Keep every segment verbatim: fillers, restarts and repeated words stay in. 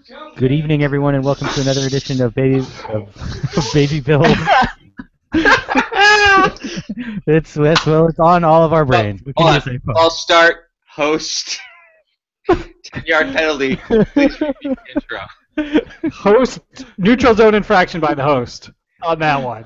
Good evening, everyone, and welcome to another edition of Baby of, of Baby Bills. it's, it's well, it's on all of our brains. We Hold on. I'll start. Host. ten-yard penalty. Please repeat the intro. Host. Neutral zone infraction by the host on that one.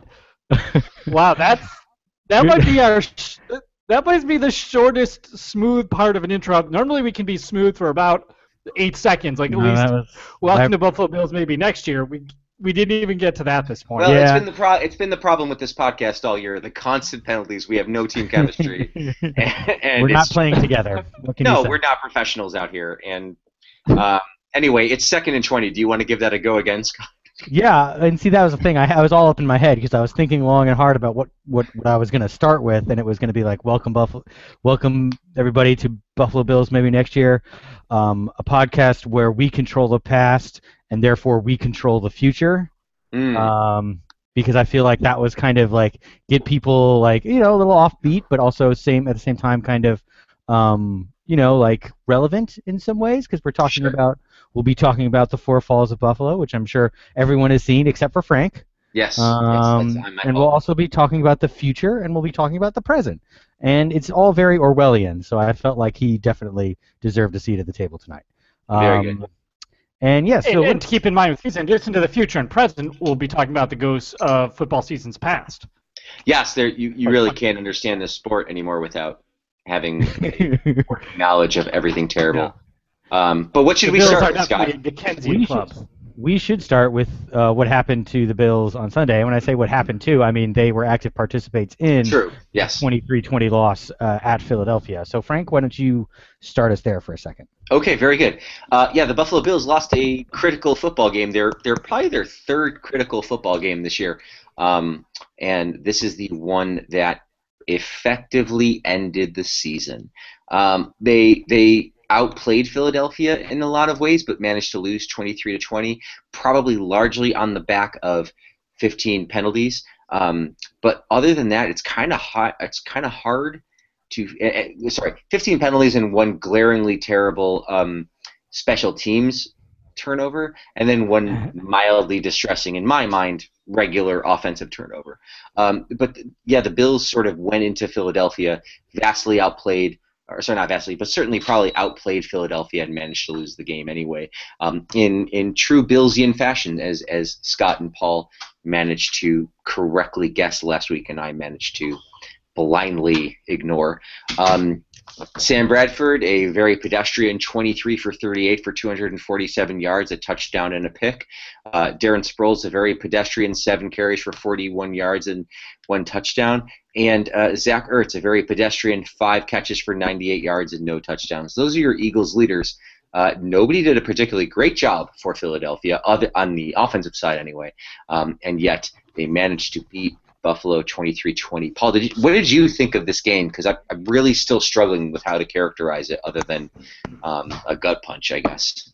Wow, that's that might be our. That might be the shortest smooth part of an intro. Normally we can be smooth for about eight seconds, like at no, least. Was, welcome that, to Buffalo Bills. Maybe next year. We we didn't even get to that this point. Well, yeah. it's been the pro- it's been the problem with this podcast all year. The constant penalties. We have no team chemistry. and, and we're not playing together. What can no, you say? We're not professionals out here. And uh, anyway, it's second and twenty. Do you want to give that a go again, Scott? Yeah, and see, that was the thing. I, I was all up in my head because I was thinking long and hard about what, what, what I was going to start with, and it was going to be like, welcome Buffalo, welcome everybody to Buffalo Bills maybe next year, um, a podcast where we control the past and therefore we control the future. Mm. Um, because I feel like that was kind of like get people like you know a little offbeat, but also same at the same time kind of um, you know like relevant in some ways because we're talking Sure. about. We'll be talking about the Four Falls of Buffalo, which I'm sure everyone has seen except for Frank. Yes. Um, yes that's, I'm and we'll also be talking about the future, and we'll be talking about the present. And it's all very Orwellian, so I felt like he definitely deserved a seat at the table tonight. Um, Very good. And yes, yeah, so and, and to keep in mind with these, in addition to the future and present, we'll be talking about the ghosts of football seasons past. Yes, there. You, you really can't understand this sport anymore without having knowledge of everything terrible. Yeah. Um, but what should the we Bills start are with, Scott? definitely Dickensian we club. should, we should start with uh, what happened to the Bills on Sunday. And when I say what happened to, I mean they were active participants in True. Yes. twenty-three twenty loss uh, at Philadelphia. So, Frank, why don't you start us there for a second? Okay, very good. Uh, yeah, the Buffalo Bills lost a critical football game. They're they're probably their third critical football game this year, um, and this is the one that effectively ended the season. Um, they they. outplayed Philadelphia in a lot of ways, but managed to lose twenty-three to twenty, probably largely on the back of fifteen penalties. Um, but other than that, it's kind of hot. It's kind of hard to. Uh, sorry, fifteen penalties and one glaringly terrible um, special teams turnover, and then one mildly distressing, in my mind, regular offensive turnover. Um, but yeah, the Bills sort of went into Philadelphia vastly outplayed. Or sorry, not vastly, but certainly probably outplayed Philadelphia and managed to lose the game anyway. Um, in in true Billsian fashion, as as Scott and Paul managed to correctly guess last week, and I managed to blindly ignore. Um, Sam Bradford, a very pedestrian twenty-three for thirty-eight for two hundred forty-seven yards, a touchdown and a pick. Uh, Darren Sproles, a very pedestrian seven carries for forty-one yards and one touchdown. And uh, Zach Ertz, a very pedestrian five catches for ninety-eight yards and no touchdowns. Those are your Eagles leaders. Uh, nobody did a particularly great job for Philadelphia, other, on the offensive side anyway, um, and yet they managed to beat Buffalo twenty-three twenty. Paul, did you, what did you think of this game? Because I'm really still struggling with how to characterize it other than um, a gut punch, I guess.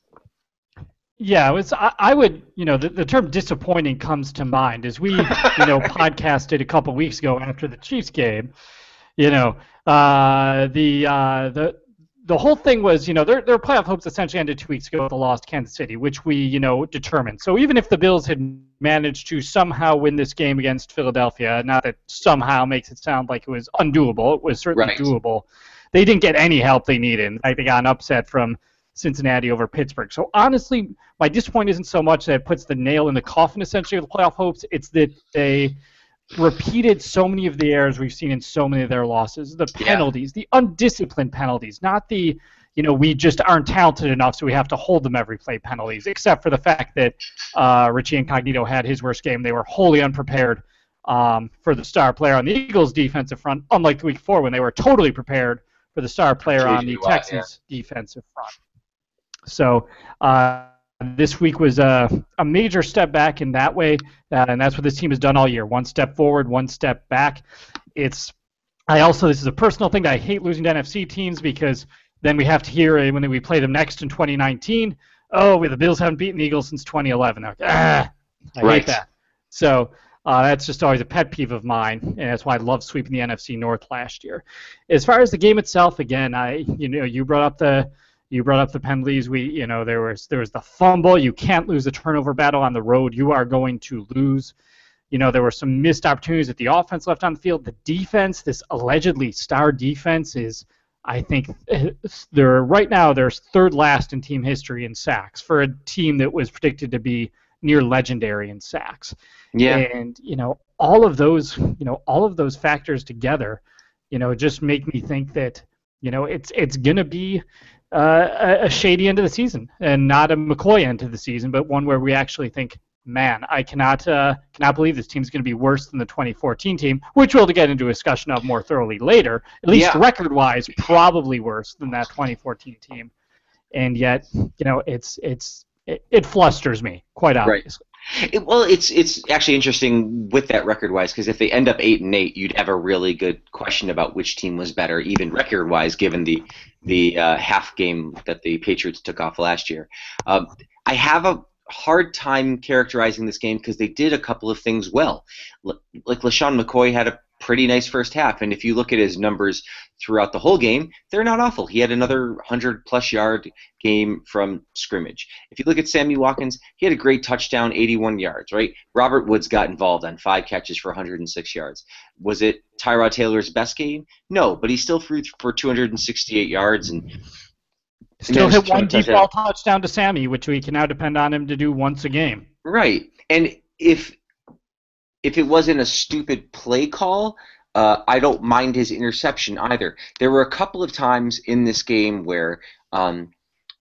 Yeah, it was. I, I would, you know, the, the term disappointing comes to mind as we, you know, podcasted a couple weeks ago after the Chiefs game. You know, uh, the uh, the the whole thing was, you know, their their playoff hopes essentially ended two weeks ago with the loss to Kansas City, which we, you know, determined. So even if the Bills had managed to somehow win this game against Philadelphia, not that somehow makes it sound like it was undoable, it was certainly Right. doable. They didn't get any help they needed. Like they got an upset from Cincinnati over Pittsburgh. So honestly, my disappointment isn't so much that it puts the nail in the coffin essentially of the playoff hopes. It's that they repeated so many of the errors we've seen in so many of their losses. The penalties, yeah. the undisciplined penalties, not the, you know, we just aren't talented enough so we have to hold them every play penalties, except for the fact that uh, Richie Incognito had his worst game. They were wholly unprepared um, for the star player on the Eagles' defensive front, unlike the week before when they were totally prepared for the star player on the Texans' yeah. defensive front. So uh, this week was a, a major step back in that way, uh, and that's what this team has done all year. One step forward, one step back. It's I also, this is a personal thing, that I hate losing to N F C teams because then we have to hear when we play them next in twenty nineteen, oh, the Bills haven't beaten the Eagles since twenty eleven. Like, ah, I right. hate that. So uh, that's just always a pet peeve of mine, and that's why I love sweeping the N F C North last year. As far as the game itself, again, I you know you brought up the You brought up the penalties. We, you know, there was there was the fumble. You can't lose a turnover battle on the road. You are going to lose. You know, there were some missed opportunities that the offense left on the field. The defense, this allegedly star defense, is, I think, they're right now they're third last in team history in sacks for a team that was predicted to be near legendary in sacks. Yeah. And you know, all of those, you know, all of those factors together, you know, just make me think that, you know, it's it's gonna be uh, a, a shady end of the season, and not a McCoy end of the season, but one where we actually think, man, I cannot uh, cannot believe this team's going to be worse than the twenty fourteen team, which we'll get into a discussion of more thoroughly later. At least Yeah. record-wise, probably worse than that twenty fourteen team. And yet, you know, it's it's it, it flusters me quite obviously. It, well, it's it's actually interesting with that record-wise, because if they end up eight and eight, you'd have a really good question about which team was better, even record-wise, given the the uh, half game that the Patriots took off last year. Um, I have a hard time characterizing this game because they did a couple of things well. L- like LaShawn McCoy had a pretty nice first half, and if you look at his numbers throughout the whole game, they're not awful. He had another one hundred plus yard game from scrimmage. If you look at Sammy Watkins, he had a great touchdown, eighty-one yards, right? Robert Woods got involved on five catches for one hundred six yards. Was it Tyrod Taylor's best game? No, but he still threw for two hundred sixty-eight yards and Still managed hit to one touchdown. deep ball touchdown to Sammy, which we can now depend on him to do once a game. Right. And if if it wasn't a stupid play call, uh, I don't mind his interception either. There were a couple of times in this game where um,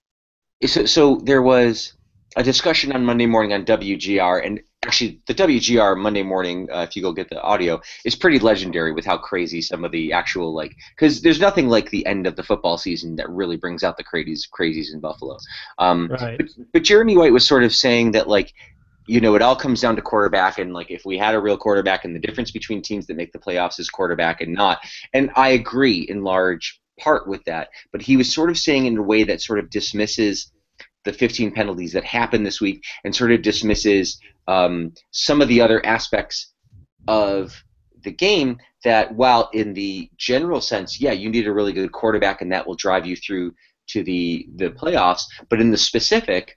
so, so there was a discussion on Monday morning on W G R, and actually the W G R Monday morning, uh, if you go get the audio, is pretty legendary with how crazy some of the actual, like, because there's nothing like the end of the football season that really brings out the crazies, crazies in Buffalo. Um, Right. but, but Jeremy White was sort of saying that, like, you know, it all comes down to quarterback, and like if we had a real quarterback, and the difference between teams that make the playoffs is quarterback and not. And I agree in large part with that, but he was sort of saying in a way that sort of dismisses the fifteen penalties that happened this week and sort of dismisses um, some of the other aspects of the game that, while in the general sense, yeah, you need a really good quarterback and that will drive you through to the, the playoffs, but in the specific,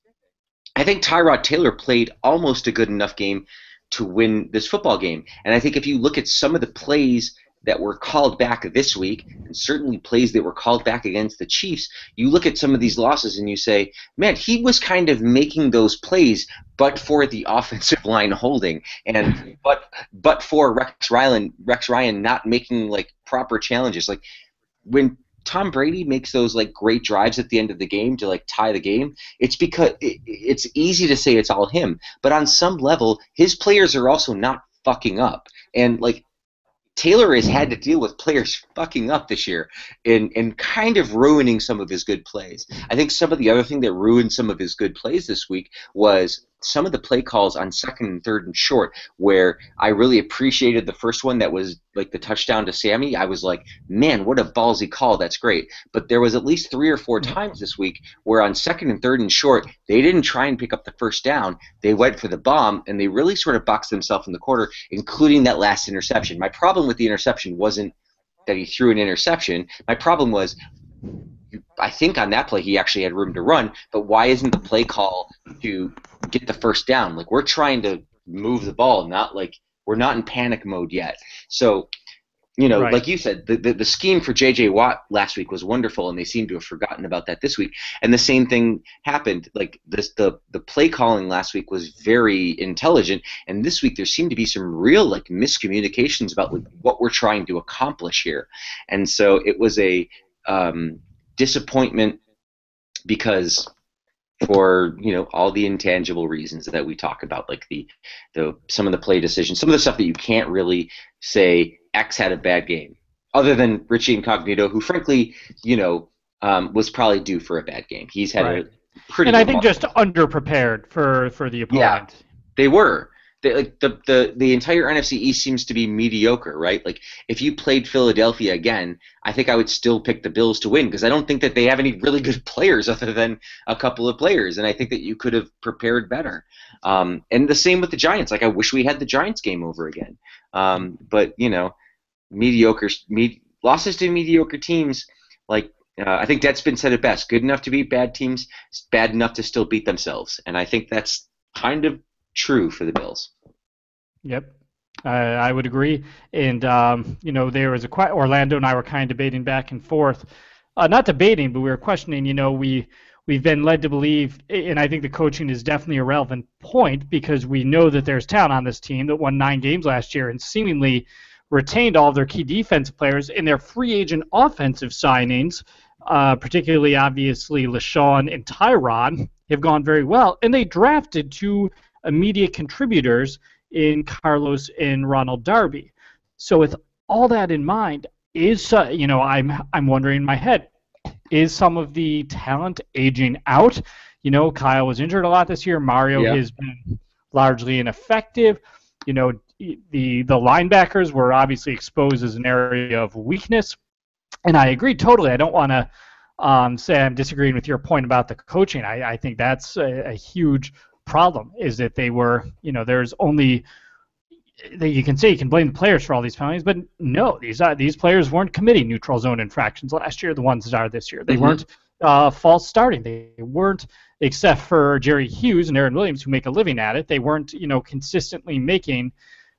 I think Tyrod Taylor played almost a good enough game to win this football game. And I think if you look at some of the plays that were called back this week, and certainly plays that were called back against the Chiefs, you look at some of these losses and you say, man, he was kind of making those plays but for the offensive line holding, and but but for Rex Ryan, Rex Ryan not making like proper challenges. Like when Tom Brady makes those like great drives at the end of the game to like tie the game, it's because it, it's easy to say it's all him, but on some level his players are also not fucking up. And like Taylor has had to deal with players fucking up this year and, and kind of ruining some of his good plays. I think some of the other thing that ruined some of his good plays this week was some of the play calls on second and third and short, where I really appreciated the first one that was like the touchdown to Sammy. I was like, man, what a ballsy call. That's great. But there was at least three or four times this week where on second and third and short, they didn't try and pick up the first down. They went for the bomb, and they really sort of boxed themselves in the corner, including that last interception. My problem with the interception wasn't that he threw an interception. My problem was, I think on that play he actually had room to run, but why isn't the play call to get the first down? Like, we're trying to move the ball, not like we're not in panic mode yet. So, you know, Right. like you said, the, the the scheme for J J Watt last week was wonderful, and they seem to have forgotten about that this week. And the same thing happened. Like this, the the play calling last week was very intelligent, and this week there seemed to be some real like miscommunications about like, what we're trying to accomplish here. And so it was a um, disappointment because for you know all the intangible reasons that we talk about, like the the some of the play decisions, some of the stuff that you can't really say X had a bad game, other than Richie Incognito, who frankly, you know, um, was probably due for a bad game. He's had Right. a pretty And I think remarkable- just underprepared for, for the opponent. They were. They, like the, the the entire N F C East seems to be mediocre, right? Like if you played Philadelphia again, I think I would still pick the Bills to win because I don't think that they have any really good players other than a couple of players, and I think that you could have prepared better. Um, and the same with the Giants. Like I wish we had the Giants game over again, um, but you know, mediocre me, losses to mediocre teams. Like Uh, I think Deadspin said it best. Good enough to beat bad teams, bad enough to still beat themselves. And I think that's kind of true for the Bills. Yep. Uh, I would agree. And, um, you know, there was a que- Orlando and I were kind of debating back and forth. Uh, not debating, but we were questioning, you know, we, we've been led to believe, and I think the coaching is definitely a relevant point because we know that there's talent on this team that won nine games last year and seemingly retained all of their key defensive players in their free agent offensive signings, uh, particularly obviously LaShawn and Tyron have gone very well. And they drafted two immediate contributors in Carlos and Ronald Darby. So with all that in mind, is uh, you know I'm I'm wondering in my head, is some of the talent aging out? You know, Kyle was injured a lot this year. Mario yeah. has been largely ineffective. You know, the the linebackers were obviously exposed as an area of weakness, and I agree totally. I don't want to um, say I'm disagreeing with your point about the coaching. I, I think that's a, a huge problem. Is that they were, you know, there's only that you can say you can blame the players for all these penalties, but no, these uh, these players weren't committing neutral zone infractions last year. The ones that are this year, they mm-hmm. weren't uh, false starting. They weren't, except for Jerry Hughes and Aaron Williams, who make a living at it. They weren't, you know, consistently making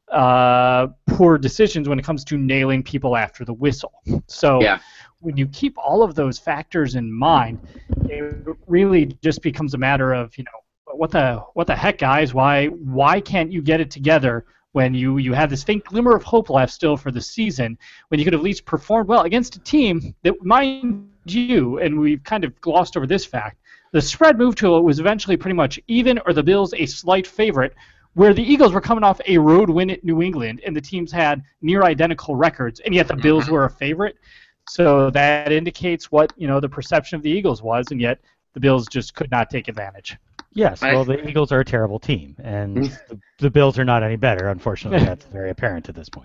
uh, poor decisions when it comes to nailing people after the whistle. So yeah. when you keep all of those factors in mind, it really just becomes a matter of, you know, what the what the heck, guys? Why why can't you get it together? When you, you have this faint glimmer of hope left still for the season, when you could have at least performed well against a team that, mind you, and we've kind of glossed over this fact, the spread move to it was eventually pretty much even or the Bills a slight favorite, where the Eagles were coming off a road win at New England and the teams had near identical records, and yet the Bills were a favorite. So that indicates what, you know, the perception of the Eagles was, and yet the Bills just could not take advantage. Yes, well, the Eagles are a terrible team, and the, the Bills are not any better. Unfortunately, that's very apparent at this point.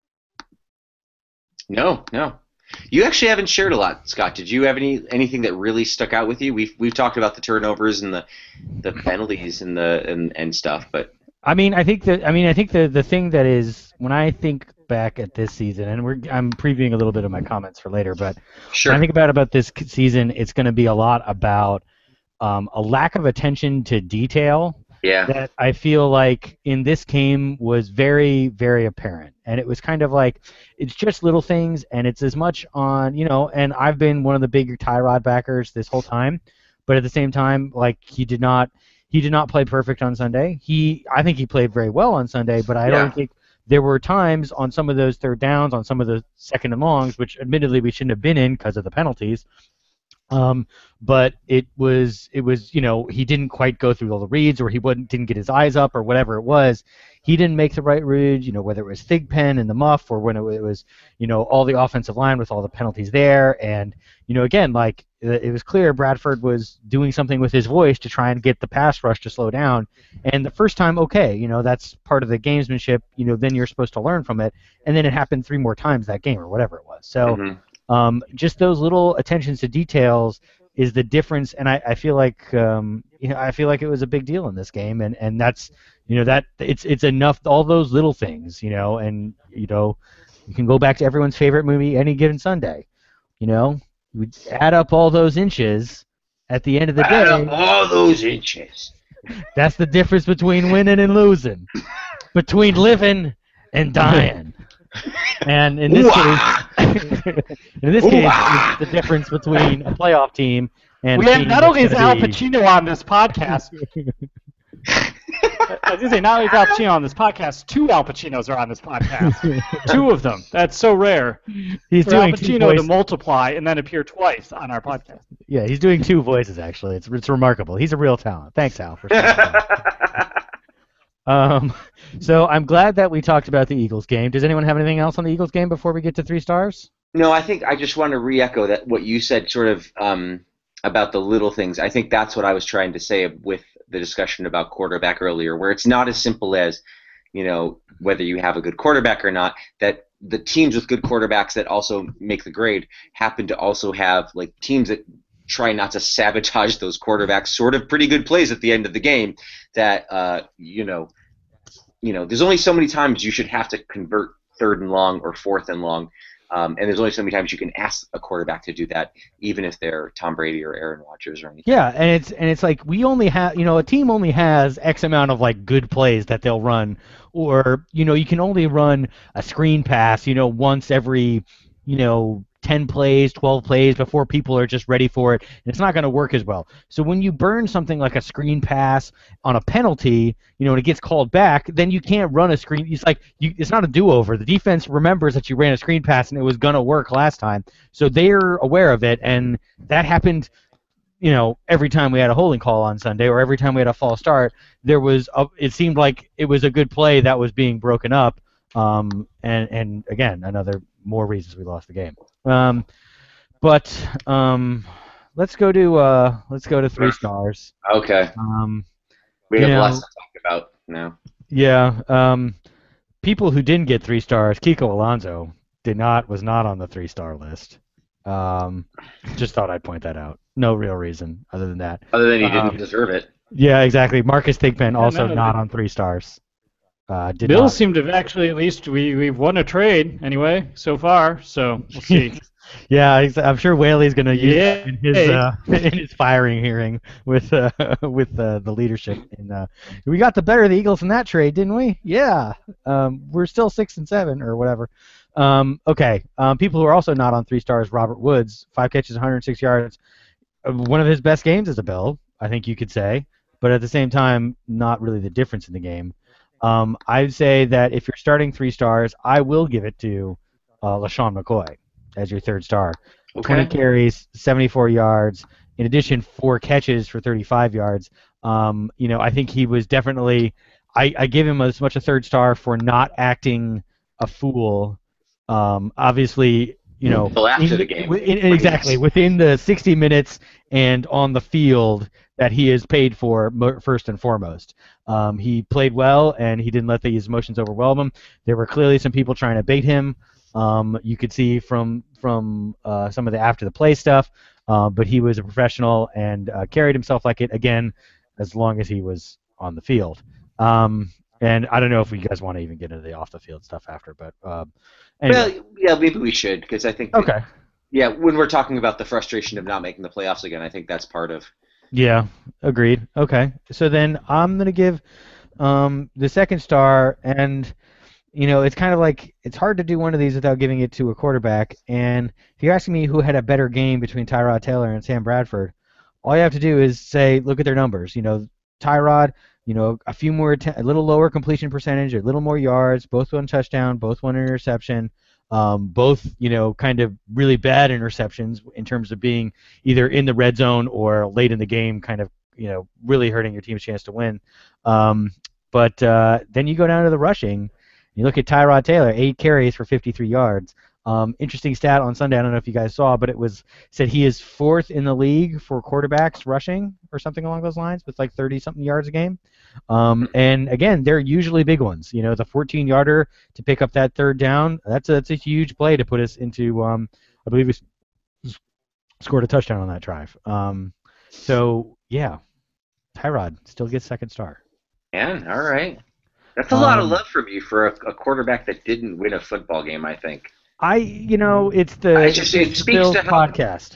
No, no. You actually haven't shared a lot, Scott. Did you have any anything that really stuck out with you? We've we've talked about the turnovers and the the penalties and the and, and stuff, but I mean, I think that I mean, I think the the thing that is when I think back at this season, and we're I'm previewing a little bit of my comments for later, but sure. when I think about about this season, it's going to be a lot about Um, a lack of attention to detail yeah. that I feel like in this game was very, very apparent. And it was kind of like, it's just little things, and it's as much on, you know, and I've been one of the bigger Tyrod backers this whole time, but at the same time, like, he did not, he did not play perfect on Sunday. He, I think he played very well on Sunday, but I yeah. don't think there were times on some of those third downs, on some of the second and longs, which admittedly we shouldn't have been in because of the penalties. Um, but it was, it was, you know, he didn't quite go through all the reads, or he wouldn't, didn't get his eyes up, or whatever it was. He didn't make the right read, you know, whether it was Thigpen and the muff, or when it was, you know, all the offensive line with all the penalties there. And, you know, again, like, it was clear Bradford was doing something with his voice to try and get the pass rush to slow down. And the first time, okay, you know, that's part of the gamesmanship, you know, then you're supposed to learn from it. And then it happened three more times that game, or whatever it was. So, mm-hmm. Um, just those little attentions to details is the difference, and I, I feel like um, you know I feel like it was a big deal in this game, and, and that's you know that it's it's enough, all those little things, you know, and you know you can go back to everyone's favorite movie, Any Given Sunday, you know, you add up all those inches at the end of the add day. Add up all those inches. That's the difference between winning and losing, between living and dying. And in this case, in this case, it's the difference between a playoff team and we a have team not only is be... Al Pacino on this podcast. I was gonna say not only is Al Pacino on this podcast, two Al Pacinos are on this podcast. Two of them. That's so rare. He's For doing Al Pacino voice... to multiply and then appear twice on our podcast. Yeah, he's doing two voices actually. It's it's remarkable. He's a real talent. Thanks, Al. For Um, so I'm glad that we talked about the Eagles game. Does anyone have anything else on the Eagles game before we get to three stars? No, I think I just want to re-echo that what you said, sort of um, about the little things. I think that's what I was trying to say with the discussion about quarterback earlier, where it's not as simple as, you know, whether you have a good quarterback or not. That the teams with good quarterbacks that also make the grade happen to also have like teams that try not to sabotage those quarterbacks sort of pretty good plays at the end of the game that, uh, you know, you know, there's only so many times you should have to convert third and long or fourth and long. Um, and there's only so many times you can ask a quarterback to do that, even if they're Tom Brady or Aaron Rodgers or anything. Yeah, and it's and it's like we only have, you know, a team only has X amount of like good plays that they'll run, or you know, you can only run a screen pass, you know, once every, you know, ten plays, twelve plays before people are just ready for it, and it's not going to work as well. So when you burn something like a screen pass on a penalty, you know, and it gets called back, then you can't run a screen. It's like you, it's not a do-over. The defense remembers that you ran a screen pass and it was going to work last time, so they're aware of it, and that happened. You know, every time we had a holding call on Sunday, or every time we had a false start, there was a, it seemed like it was a good play that was being broken up. Um, and and again, another more reasons we lost the game. Um, but um, let's go to uh, let's go to three stars. Okay. Um, we you have know, lots to talk about now. Yeah. Um, people who didn't get three stars, Kiko Alonso did not was not on the three star list. Um, just thought I'd point that out. No real reason other than that. Other than he didn't um, deserve it. Yeah, exactly. Marcus Thigpen Yeah, also no, not the- on three stars. Uh, did Bills not. seem to have actually, at least we we've won a trade anyway so far. So we'll see. Yeah, ex- I'm sure Whaley's going to use Yeah. that in his uh, in his firing hearing with uh, with uh, the leadership. And uh, we got the better of the Eagles in that trade, didn't we? Yeah. Um, we're still six and seven or whatever. Um, okay. Um, people who are also not on three stars: Robert Woods, five catches, one hundred six yards. Uh, One of his best games as a Bill, I think you could say, but at the same time, not really the difference in the game. Um, I'd say that if you're starting three stars, I will give it to uh, LaShawn McCoy as your third star. twenty Okay. carries, seventy-four yards. In addition, four catches for thirty-five yards. Um, you know, I think he was definitely. I, I give him as much a third star for not acting a fool. Um, obviously, you know, Until after in- the game. in- in- exactly within the sixty minutes and on the field that he is paid for mo- first and foremost. Um, he played well and he didn't let these emotions overwhelm him. There were clearly some people trying to bait him. Um, you could see from from uh, some of the after the play stuff, uh, but he was a professional and uh, carried himself like it again, as long as he was on the field. Um, and I don't know if you guys want to even get into the off the field stuff after, but uh, anyway. Well, yeah, maybe we should, because I think. Okay. Yeah, when we're talking about the frustration of not making the playoffs again, I think that's part of. Yeah, agreed. Okay, so then I'm gonna give um, the second star, and you know it's kind of like it's hard to do one of these without giving it to a quarterback. And if you're asking me who had a better game between Tyrod Taylor and Sam Bradford, all you have to do is say, look at their numbers. You know, Tyrod, you know, a few more, att- a little lower completion percentage, a little more yards, both one touchdown, both one interception. Um, both, you know, kind of really bad interceptions in terms of being either in the red zone or late in the game, kind of, you know, really hurting your team's chance to win. Um, but uh, then you go down to the rushing. You look at Tyrod Taylor, eight carries for fifty-three yards. Um, interesting stat on Sunday. I don't know if you guys saw, but it was said he is fourth in the league for quarterbacks rushing or something along those lines, with like thirty-something yards a game. Um, and again, they're usually big ones. You know, the fourteen-yarder to pick up that third down, that's a, that's a huge play to put us into, um, I believe we s- scored a touchdown on that drive. Um, so, yeah, Tyrod still gets second star. Man, all right. That's a lot of Um, love from you for a, a quarterback that didn't win a football game, I think. I, you know, it's the, I just- it it's the speaks Bills to how- podcast.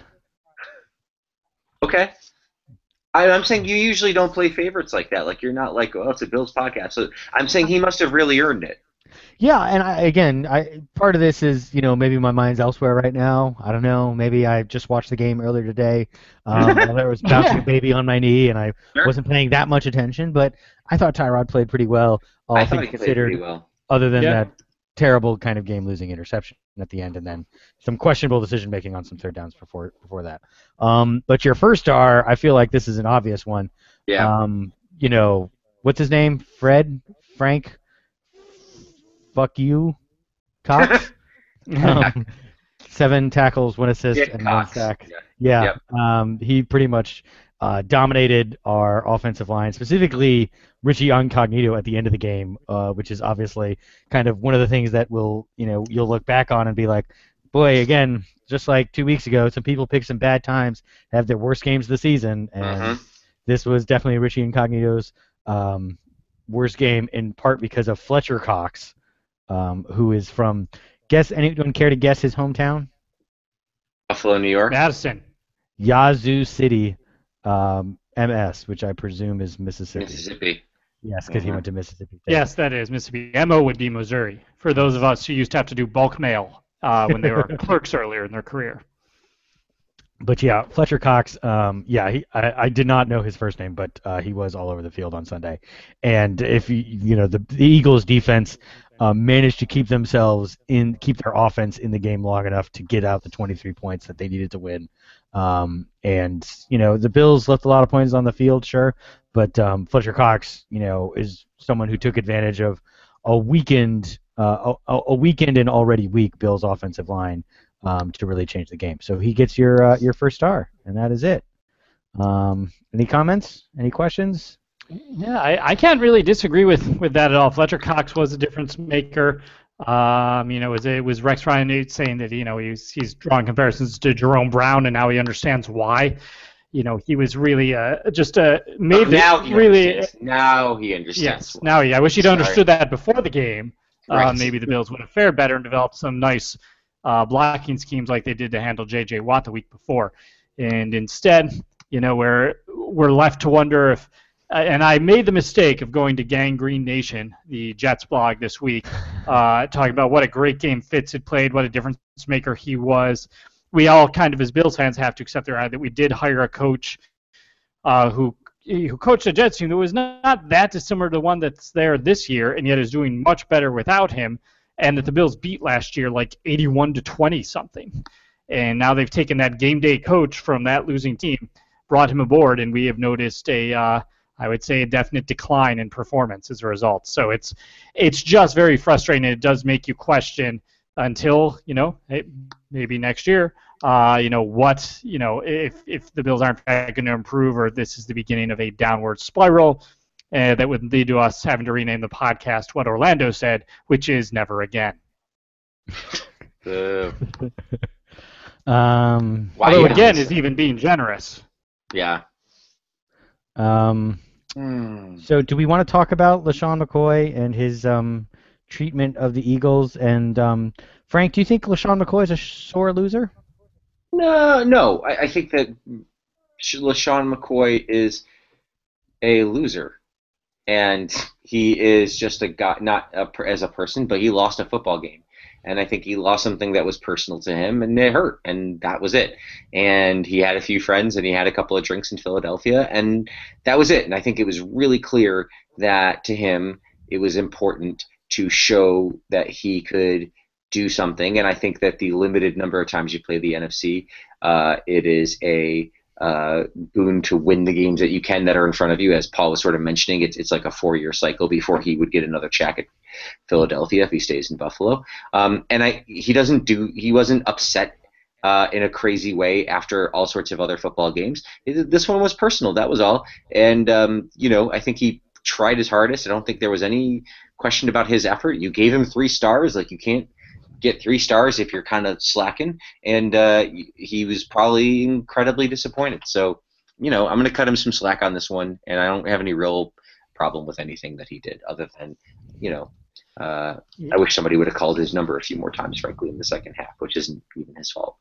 Okay. I, I'm saying you usually don't play favorites like that. Like, you're not like, oh, it's a Bills podcast. So I'm saying he must have really earned it. Yeah, and I, again, I part of this is, you know, maybe my mind's elsewhere right now. I don't know. Maybe I just watched the game earlier today. Um, while there was bouncing a baby on my knee, and I Sure. wasn't paying that much attention. But I thought Tyrod played pretty well, all I thought things he played considered. pretty well. Other than Yeah. that terrible kind of game-losing interception at the end, and then some questionable decision-making on some third downs before before that. Um, but your first star, I feel like this is an obvious one. Yeah. Um, you know, what's his name? Fred? Frank? Fuck you? Cox? um, seven tackles, one assist, Dick and one Cox. sack. Yeah. Yeah, um, he pretty much uh, dominated our offensive line, specifically Richie Incognito at the end of the game, uh, which is obviously kind of one of the things that will, you know, you'll look back on and be like, boy, again, just like two weeks ago, some people pick some bad times, have their worst games of the season, and Mhm. this was definitely Richie Incognito's um, worst game, in part because of Fletcher Cox, um, who is from Guess anyone care to guess his hometown? Buffalo, New York. Madison. Yazoo City, um, M S, which I presume is Mississippi. Mississippi. Yes, because Mhm. he went to Mississippi State. Yes, that is Mississippi. M O would be Missouri. For those of us who used to have to do bulk mail uh, when they were clerks earlier in their career. But yeah, Fletcher Cox. Um, yeah, he, I, I did not know his first name, but uh, he was all over the field on Sunday. And if you, you know, the, the Eagles' defense uh, managed to keep themselves in, keep their offense in the game long enough to get out the twenty-three points that they needed to win. Um, and you know, the Bills left a lot of points on the field, sure, but um, Fletcher Cox, you know, is someone who took advantage of a weakened, uh, a, a weakened and already weak Bills offensive line. Um, to really change the game. So he gets your uh, your first star, and that is it. Um, any comments? Any questions? Yeah, I, I can't really disagree with, with that at all. Fletcher Cox was a difference maker. Um, you know, it was, it was Rex Ryan saying that, you know, he's, he's drawing comparisons to Jerome Brown, and now he understands why. You know, he was really uh, just a made now he really. Understands. Now he understands. Yes, now he. I wish he'd Sorry. understood that before the game. Right. Uh, maybe the Bills would have fared better and developed some nice Uh, blocking schemes like they did to handle J J Watt the week before, and instead, you know, we're we're left to wonder if. Uh, and I made the mistake of going to Gang Green Nation, the Jets blog this week, uh, talking about what a great game Fitz had played, what a difference maker he was. We all kind of, as Bills fans, have to accept their eye that we did hire a coach uh, who who coached the Jets team that was not, not that dissimilar to the one that's there this year, and yet is doing much better without him. And that the Bills beat last year like eighty-one to twenty something. And now they've taken that game day coach from that losing team, brought him aboard, and we have noticed a, uh, I would say, a definite decline in performance as a result. So it's it's just very frustrating. It does make you question until, you know, maybe next year, uh, you know, what, you know, if, if the Bills aren't going to improve or this is the beginning of a downward spiral. Uh, that would lead to us having to rename the podcast What Orlando Said, which is never again. Uh, um, Why Although you again have- is even being generous. yeah. um, Hmm. so do we want to talk about LaShawn McCoy and his um, treatment of the Eagles? And um, Frank, do you think LaShawn McCoy is a sore loser? No, no. I, I think that LaShawn McCoy is a loser. And he is just a guy, not a, as a person, but he lost a football game. And I think he lost something that was personal to him, and it hurt, and that was it. And he had a few friends, and he had a couple of drinks in Philadelphia, and that was it. And I think it was really clear that to him it was important to show that he could do something. And I think that the limited number of times you play the N F C, uh, it is a uh, boon to win the games that you can that are in front of you. As Paul was sort of mentioning, it's it's like a four-year cycle before he would get another check at Philadelphia if he stays in Buffalo. Um, and I he doesn't do he wasn't upset uh, in a crazy way after all sorts of other football games. It, this one was personal. That was all. And um, you know, I think he tried his hardest. I don't think there was any question about his effort. You gave him three stars. Like, you can't get three stars if you're kind of slacking, and uh, he was probably incredibly disappointed. So, you know, I'm going to cut him some slack on this one, and I don't have any real problem with anything that he did, other than, you know, uh, I wish somebody would have called his number a few more times, frankly, in the second half, which isn't even his fault.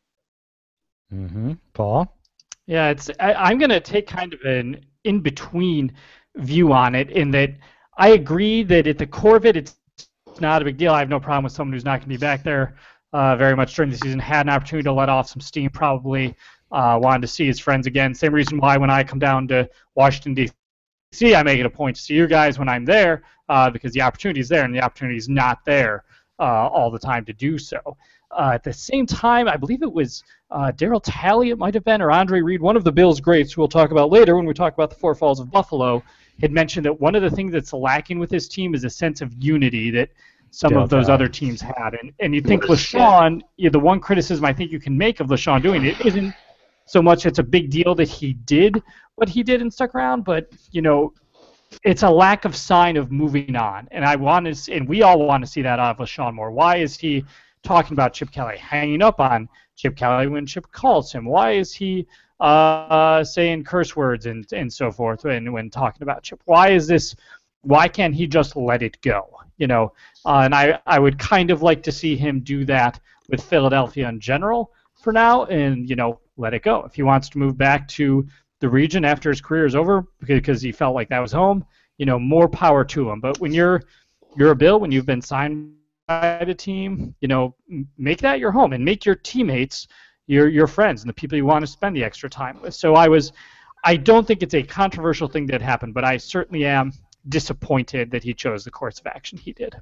Mm-hmm. Paul? Yeah, it's. I, I'm going to take kind of an in-between view on it, in that I agree that at the core of it, it's not a big deal. I have no problem with someone who's not going to be back there uh, very much during the season. Had an opportunity to let off some steam, probably uh, wanted to see his friends again. Same reason why when I come down to Washington, D C, I make it a point to see you guys when I'm there, uh, because the opportunity is there, and the opportunity is not there uh, all the time to do so. Uh, at the same time, I believe it was uh, Daryl Talley, it might have been, or Andre Reed, one of the Bills greats, who we'll talk about later when we talk about the Four Falls of Buffalo, had mentioned that one of the things that's lacking with this team is a sense of unity that some Daryl of those Talley. other teams had. And and you think What is- LaShawn, yeah, the one criticism I think you can make of LaShawn doing it isn't so much it's a big deal that he did what he did and stuck around, but, you know, it's a lack of sign of moving on. And I want to, and we all want to see that out of LaShawn more. Why is he talking about Chip Kelly, hanging up on Chip Kelly when Chip calls him? Why is he uh, saying curse words and, and so forth when, when talking about Chip? Why is this, why can't he just let it go? you know, uh, and I, I would kind of like to see him do that with Philadelphia in general for now, and you know, let it go. If he wants to move back to the region after his career is over because he felt like that was home, you know, more power to him. But when you're you're a Bill, when you've been signed by the team, you know, make that your home and make your teammates your your friends and the people you want to spend the extra time with. So I was, I don't think it's a controversial thing that happened, but I certainly am disappointed that he chose the course of action he did.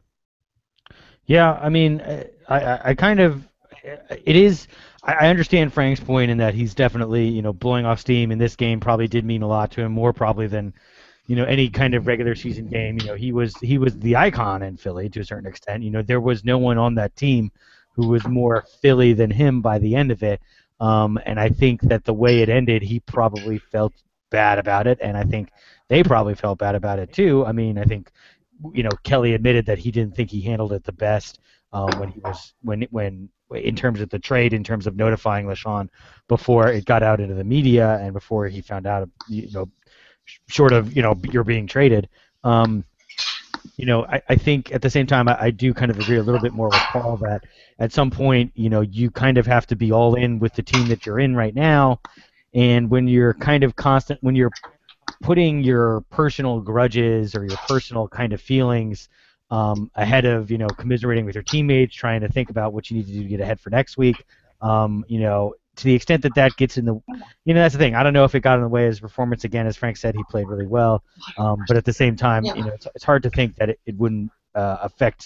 Yeah, I mean, I, I, I kind of, it is, I understand Frank's point in that he's definitely, you know, blowing off steam in this game probably did mean a lot to him, more probably than, you know, any kind of regular season game. You know, he was he was the icon in Philly to a certain extent. You know, there was no one on that team who was more Philly than him by the end of it. Um, and I think that the way it ended, he probably felt bad about it, and I think they probably felt bad about it too. I mean, I think, you know, Kelly admitted that he didn't think he handled it the best um, when he was when when in terms of the trade, in terms of notifying LeSean before it got out into the media and before he found out, you know, short of, you know, you're being traded. Um, You know, I, I think at the same time, I, I do kind of agree a little bit more with Paul that at some point, you know, you kind of have to be all in with the team that you're in right now. And when you're kind of constant, when you're putting your personal grudges or your personal kind of feelings um, ahead of, you know, commiserating with your teammates, trying to think about what you need to do to get ahead for next week, um, you know, to the extent that that gets in the, you know, that's the thing. I don't know if it got in the way of his performance. Again, as Frank said, he played really well. Um, but at the same time, you know, it's, it's hard to think that it, it wouldn't uh, affect,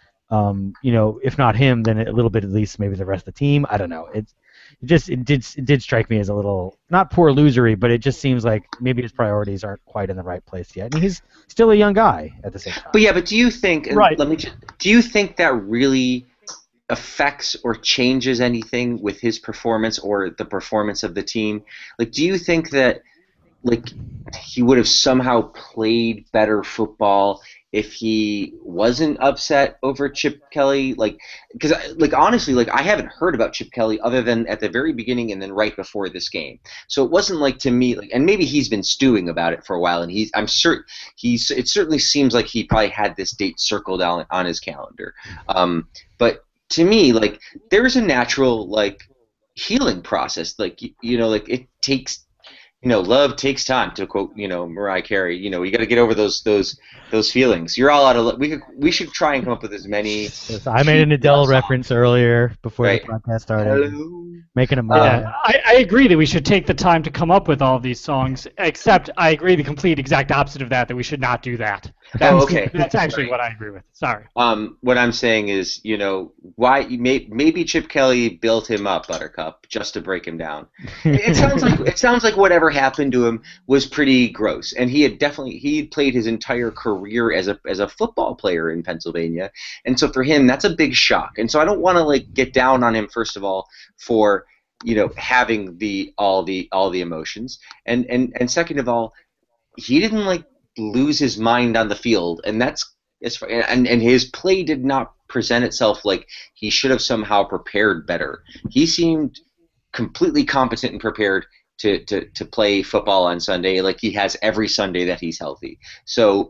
um, you know, if not him, then a little bit at least maybe the rest of the team. I don't know. It, it just it did it did strike me as a little not poor losery, but it just seems like maybe his priorities aren't quite in the right place yet. And he's still a young guy at the same time. But yeah, but do you think? Right. Let me. Just, do you think that really affects or changes anything with his performance or the performance of the team? Like, do you think that like he would have somehow played better football if he wasn't upset over Chip Kelly? Like, because like honestly, like I haven't heard about Chip Kelly other than at the very beginning and then right before this game. So it wasn't like to me like, and maybe he's been stewing about it for a while, and he's I'm certain he's it certainly seems like he probably had this date circled on on his calendar. Um, but to me, like, there's a natural, like, healing process. Like, you, you know, like, it takes, you know, love takes time, to quote, you know, Mariah Carey. You know, you got to get over those those those feelings. You're all out of love. We could, we should try and come up with as many. Yes, I made an Adele reference earlier before right. the podcast started. Hello. Making a Yeah, I, I agree that we should take the time to come up with all of these songs, except I agree the complete exact opposite of that, that we should not do that. That's, oh, okay. That's actually right. what I agree with. Sorry. Um, what I'm saying is, you know, why you may, maybe Chip Kelly built him up, Buttercup, just to break him down. It, it sounds like it sounds like whatever happened to him was pretty gross, and he had definitely he had played his entire career as a as a football player in Pennsylvania, and so for him that's a big shock. And so I don't want to like get down on him first of all for you know having the all the all the emotions, and and and second of all, he didn't like lose his mind on the field, and that's as far, and and his play did not present itself like he should have somehow prepared better. He seemed completely competent and prepared to to to play football on Sunday, like he has every Sunday that he's healthy. So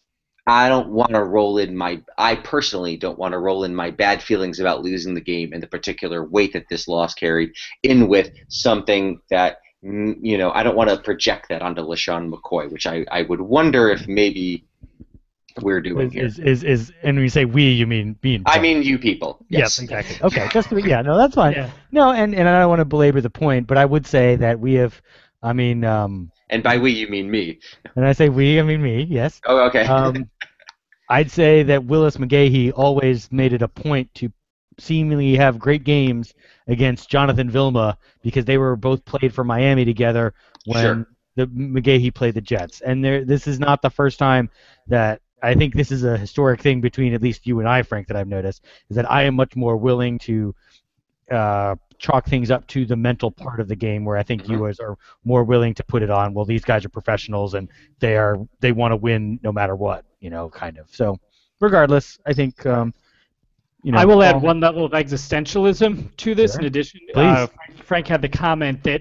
I don't want to roll in my I personally don't want to roll in my bad feelings about losing the game and the particular weight that this loss carried in with something that you know, I don't want to project that onto LeSean McCoy, which I, I would wonder if maybe we're doing is, here. Is, is, is, and when you say we, you mean me and Paul. I mean you people. Yes, yes exactly. Okay, just to be, yeah, no, that's fine. Yeah. No, and, and I don't want to belabor the point, but I would say that we have, I mean, um, and by we you mean me. And I say we, I mean me, yes. Oh, okay. um, I'd say that Willis McGahee always made it a point to seemingly have great games against Jonathan Vilma because they were both played for Miami together when sure. the McGahee played the Jets. And there, this is not the first time that I think this is a historic thing between at least you and I, Frank, that I've noticed, is that I am much more willing to uh, chalk things up to the mental part of the game, where I think mm-hmm. you guys are more willing to put it on, well, these guys are professionals and they are they want to win no matter what, you know, kind of. So regardless, I think um, You know, I will add um, one level of existentialism to this. Sure. In addition, Please. uh, Frank had the comment that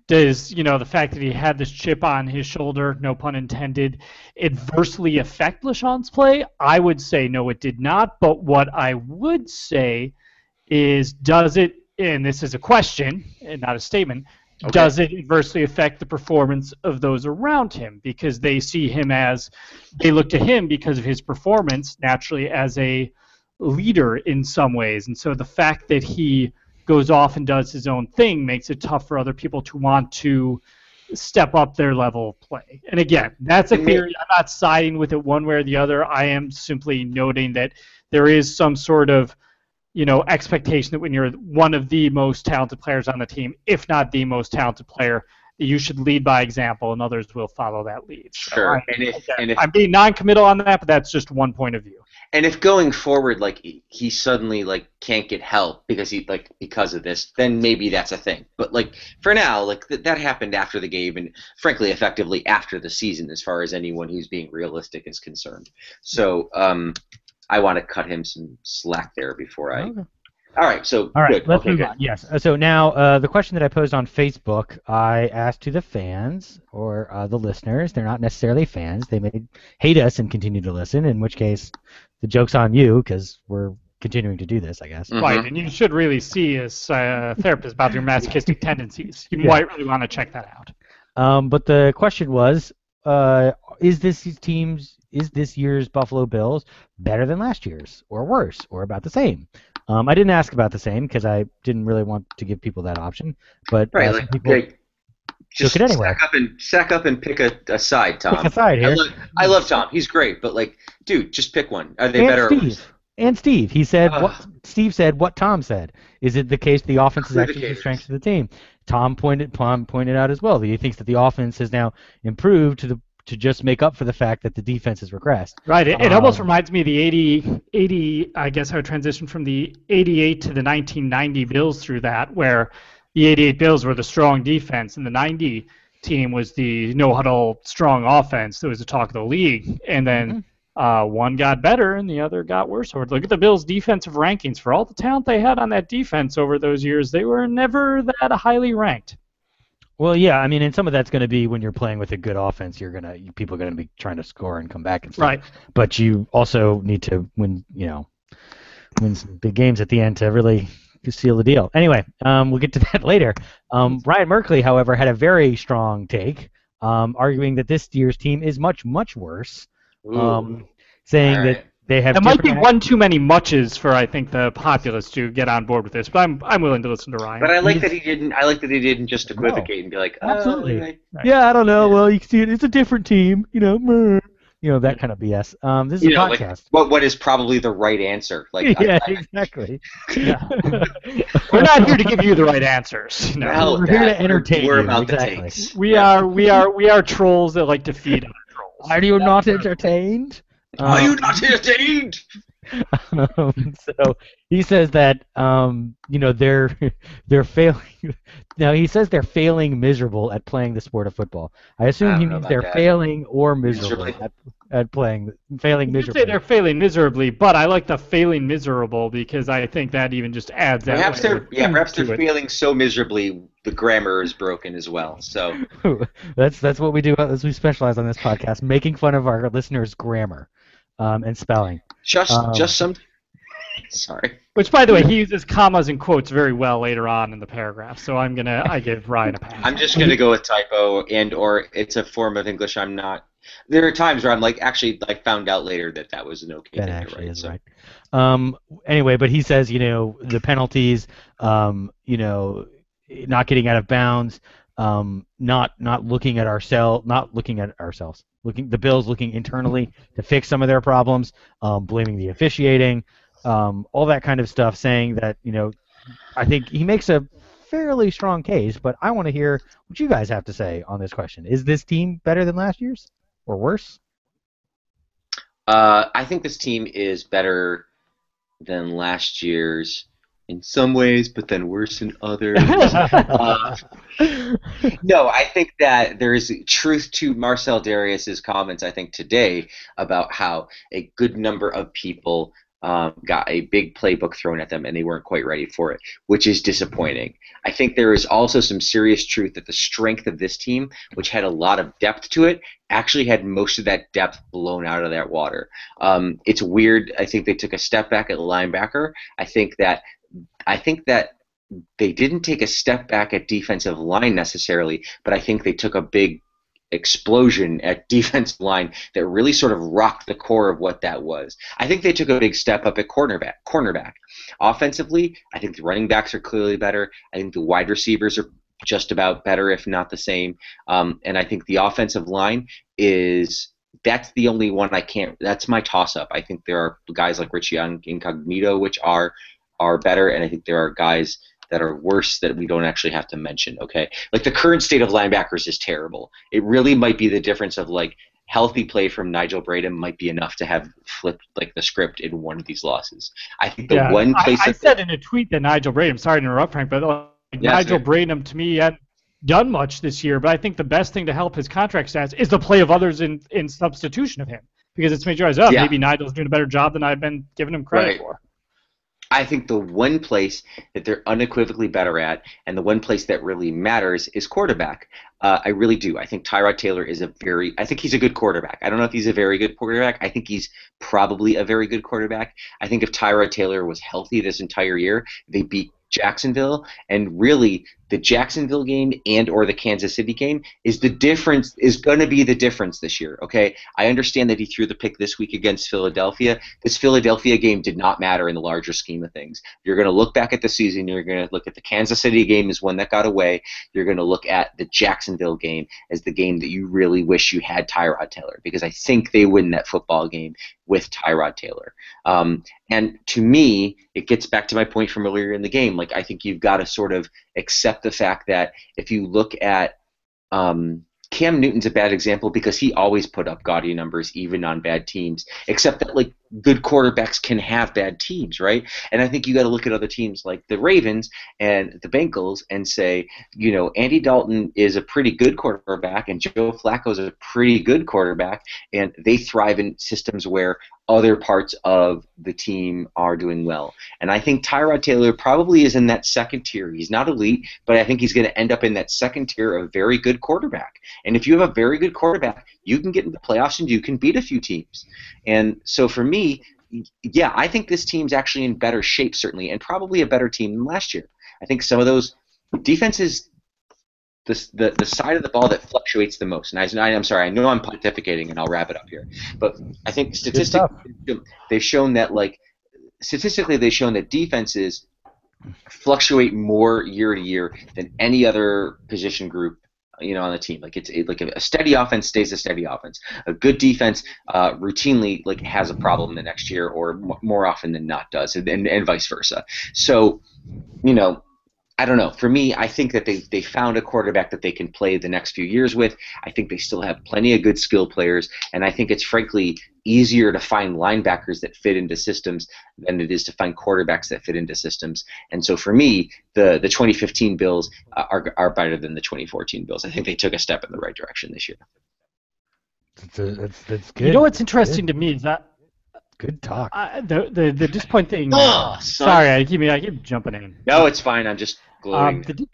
does, you know, the fact that he had this chip on his shoulder, no pun intended, adversely affect LeSean's play? I would say no, it did not. But what I would say is, does it, and this is a question and not a statement, okay. Does it adversely affect the performance of those around him? Because they see him as, they look to him because of his performance naturally as a leader in some ways. And so the fact that he goes off and does his own thing makes it tough for other people to want to step up their level of play. And again, that's a theory. I'm not siding with it one way or the other. I am simply noting that there is some sort of, you know, expectation that when you're one of the most talented players on the team, if not the most talented player, you should lead by example, and others will follow that lead. Sure. So I, and if, again, and if, I'm being non-committal on that, but that's just one point of view. And if going forward, like he suddenly like can't get help because he like because of this, then maybe that's a thing. But like for now, like th- that happened after the game, and frankly, effectively after the season, as far as anyone who's being realistic is concerned. So um, I want to cut him some slack there before I. Okay. All right, so all right, good. let's okay, move good. on. Yes. So now uh, the question that I posed on Facebook, I asked to the fans or uh, the listeners. They're not necessarily fans. They may hate us and continue to listen. In which case, the joke's on you because we're continuing to do this, I guess. Mm-hmm. Right, and you should really see as a therapist about your masochistic tendencies. You yeah. might really want to check that out. Um, but the question was, uh, is this team's, is this year's Buffalo Bills better than last year's, or worse, or about the same? Um, I didn't ask about the same because I didn't really want to give people that option. But right, uh, like, people like, just took it anyway. Sack up and sack up and pick a, a side, Tom. Pick a side here. I love, I love Tom. He's great, but like, dude, just pick one. Are they and better? Steve. Or worse? And Steve. He said Uh, what Steve said. What Tom said. Is it the case the offense is actually the strength of the team? Tom pointed Tom pointed out as well that he thinks that the offense has now improved to the to just make up for the fact that the defense has regressed. Right. It, it um, almost reminds me of the eighty, eighty, I guess I would transition from the eighty-eight to the nineteen ninety Bills through that, where the eighty-eight Bills were the strong defense and the ninety team was the no-huddle strong offense that was the talk of the league. And then mm-hmm. uh, one got better and the other got worse. Or look at the Bills' defensive rankings. For all the talent they had on that defense over those years, they were never that highly ranked. Well, yeah, I mean, and some of that's going to be when you're playing with a good offense, you're gonna people are going to be trying to score and come back and stuff. Right. But you also need to win, you know, win some big games at the end to really seal the deal. Anyway, um, we'll get to that later. Um, Ryan Merkley, however, had a very strong take, um, arguing that this year's team is much, much worse, um, saying right. that they have. It might be different- one too many muches for I think the populace to get on board with this, but I'm I'm willing to listen to Ryan. But I like that he didn't. I like that he didn't just equivocate No. and be like, oh, Absolutely. right. Yeah, I don't know. Yeah. Well, you can see it. It's a different team. You know, meh. you know that kind of B S. Um, this is You a know, podcast. like what what is probably the right answer? Like, yeah, I, I, exactly. Yeah. We're not here to give you the right answers. No. Hell, We're here to that. entertain We're you, about exactly. the takes. We Yeah. are we are we are trolls that like to feed other trolls. Are you not entertained? Are Um, you not entertained? um, so he says that um, you know they're they're failing. Now he says they're failing miserable at playing the sport of football. I assume I he don't know means about they're that. failing or miserable Miserably. at, at playing failing You could miserably. say they're failing miserably, but I like the failing miserable because I think that even just adds that. Perhaps layer they're yeah. Perhaps to they're it. feeling so miserably the grammar is broken as well. So that's that's what we do as we specialize on this podcast, making fun of our listeners' grammar um, and spelling. just Um, just some. Sorry. Which, by the way, he uses commas and quotes very well later on in the paragraph. So I'm gonna I give Ryan a pass. I'm just gonna go with typo and or it's a form of English I'm not. There are times where I'm like actually like found out later that that was an okay That thing to actually write, is so. right. Um, anyway, but he says, you know, the penalties, um, you know, not getting out of bounds, um, not not looking at ourselves, not looking at ourselves, looking the Bills looking internally to fix some of their problems, um, blaming the officiating, um, all that kind of stuff, saying that, you know, I think he makes a fairly strong case, but I want to hear what you guys have to say on this question. Is this team better than last year's or worse? Uh, I think this team is better than last year's in some ways, but then worse in others. uh, no, I think that there is truth to Marcel Darius's comments, I think, today about how a good number of people um, got a big playbook thrown at them and they weren't quite ready for it, which is disappointing. I think there is also some serious truth that the strength of this team, which had a lot of depth to it, actually had most of that depth blown out of that water. Um, it's weird. I think they took a step back at linebacker. I think that I think that they didn't take a step back at defensive line necessarily, but I think they took a big explosion at defensive line that really sort of rocked the core of what that was. I think they took a big step up at cornerback. Cornerback. Offensively, I think the running backs are clearly better. I think the wide receivers are just about better, if not the same. Um, and I think the offensive line is that's the only one I can't. That's my toss-up. I think there are guys like Richie Incognito, which are are better, and I think there are guys that are worse that we don't actually have to mention, okay? Like the current state of linebackers is terrible. It really might be the difference of like healthy play from Nigel Bradham might be enough to have flipped like the script in one of these losses. I think the yeah, one place I, I that said in a tweet that Nigel Bradham, sorry to interrupt, Frank, but like, yes, Nigel man. Bradham to me hadn't done much this year, but I think the best thing to help his contract stats is the play of others in, in substitution of him, because it's made you realize, oh, Yeah. maybe Nigel's doing a better job than I've been giving him credit Right. for. I think the one place that they're unequivocally better at, and the one place that really matters, is quarterback. Uh, I really do. I think Tyrod Taylor is a very – I think he's a good quarterback. I don't know if he's a very good quarterback. I think he's probably a very good quarterback. I think if Tyrod Taylor was healthy this entire year, they beat Jacksonville, and really the Jacksonville game and or the Kansas City game is the difference is going to be the difference this year. Okay, I understand that he threw the pick this week against Philadelphia. This Philadelphia game did not matter in the larger scheme of things. You're going to look back at the season. You're going to look at the Kansas City game as one that got away. You're going to look at the Jacksonville game as the game that you really wish you had Tyrod Taylor, because I think they win that football game with Tyrod Taylor. Um, and to me, it gets back to my point from earlier in the game. Like, I think you've got to sort of accept the fact that if you look at um, Cam Newton's a bad example because he always put up gaudy numbers even on bad teams, except that like good quarterbacks can have bad teams, right? And I think you got to look at other teams like the Ravens and the Bengals and say, you know, Andy Dalton is a pretty good quarterback and Joe Flacco is a pretty good quarterback, and they thrive in systems where other parts of the team are doing well. And I think Tyrod Taylor probably is in that second tier. He's not elite, but I think he's going to end up in that second tier of very good quarterback. And if you have a very good quarterback, you can get into the playoffs and you can beat a few teams. And so for me, yeah, I think this team's actually in better shape, certainly, and probably a better team than last year. I think some of those defenses, the, the, the side of the ball that fluctuates the most, and I, I'm sorry, I know I'm pontificating, and I'll wrap it up here, but I think statistically they've shown that, like, statistically they've shown that defenses fluctuate more year to year than any other position group, you know, on the team. Like, it's it, like a steady offense stays a steady offense. A good defense uh, routinely like has a problem the next year, or m- more often than not does, and, and, and vice versa. So, you know, I don't know. For me, I think that they they found a quarterback that they can play the next few years with. I think they still have plenty of good skill players, and I think it's frankly easier to find linebackers that fit into systems than it is to find quarterbacks that fit into systems. And so for me, the the twenty fifteen Bills are are better than the twenty fourteen Bills. I think they took a step in the right direction this year. That's, a, that's, that's good. You know what's interesting to me is that Good talk. uh, the the the disappointing. Oh, son. sorry, I keep I keep jumping in. No, it's fine. I'm just gloating. Um, the,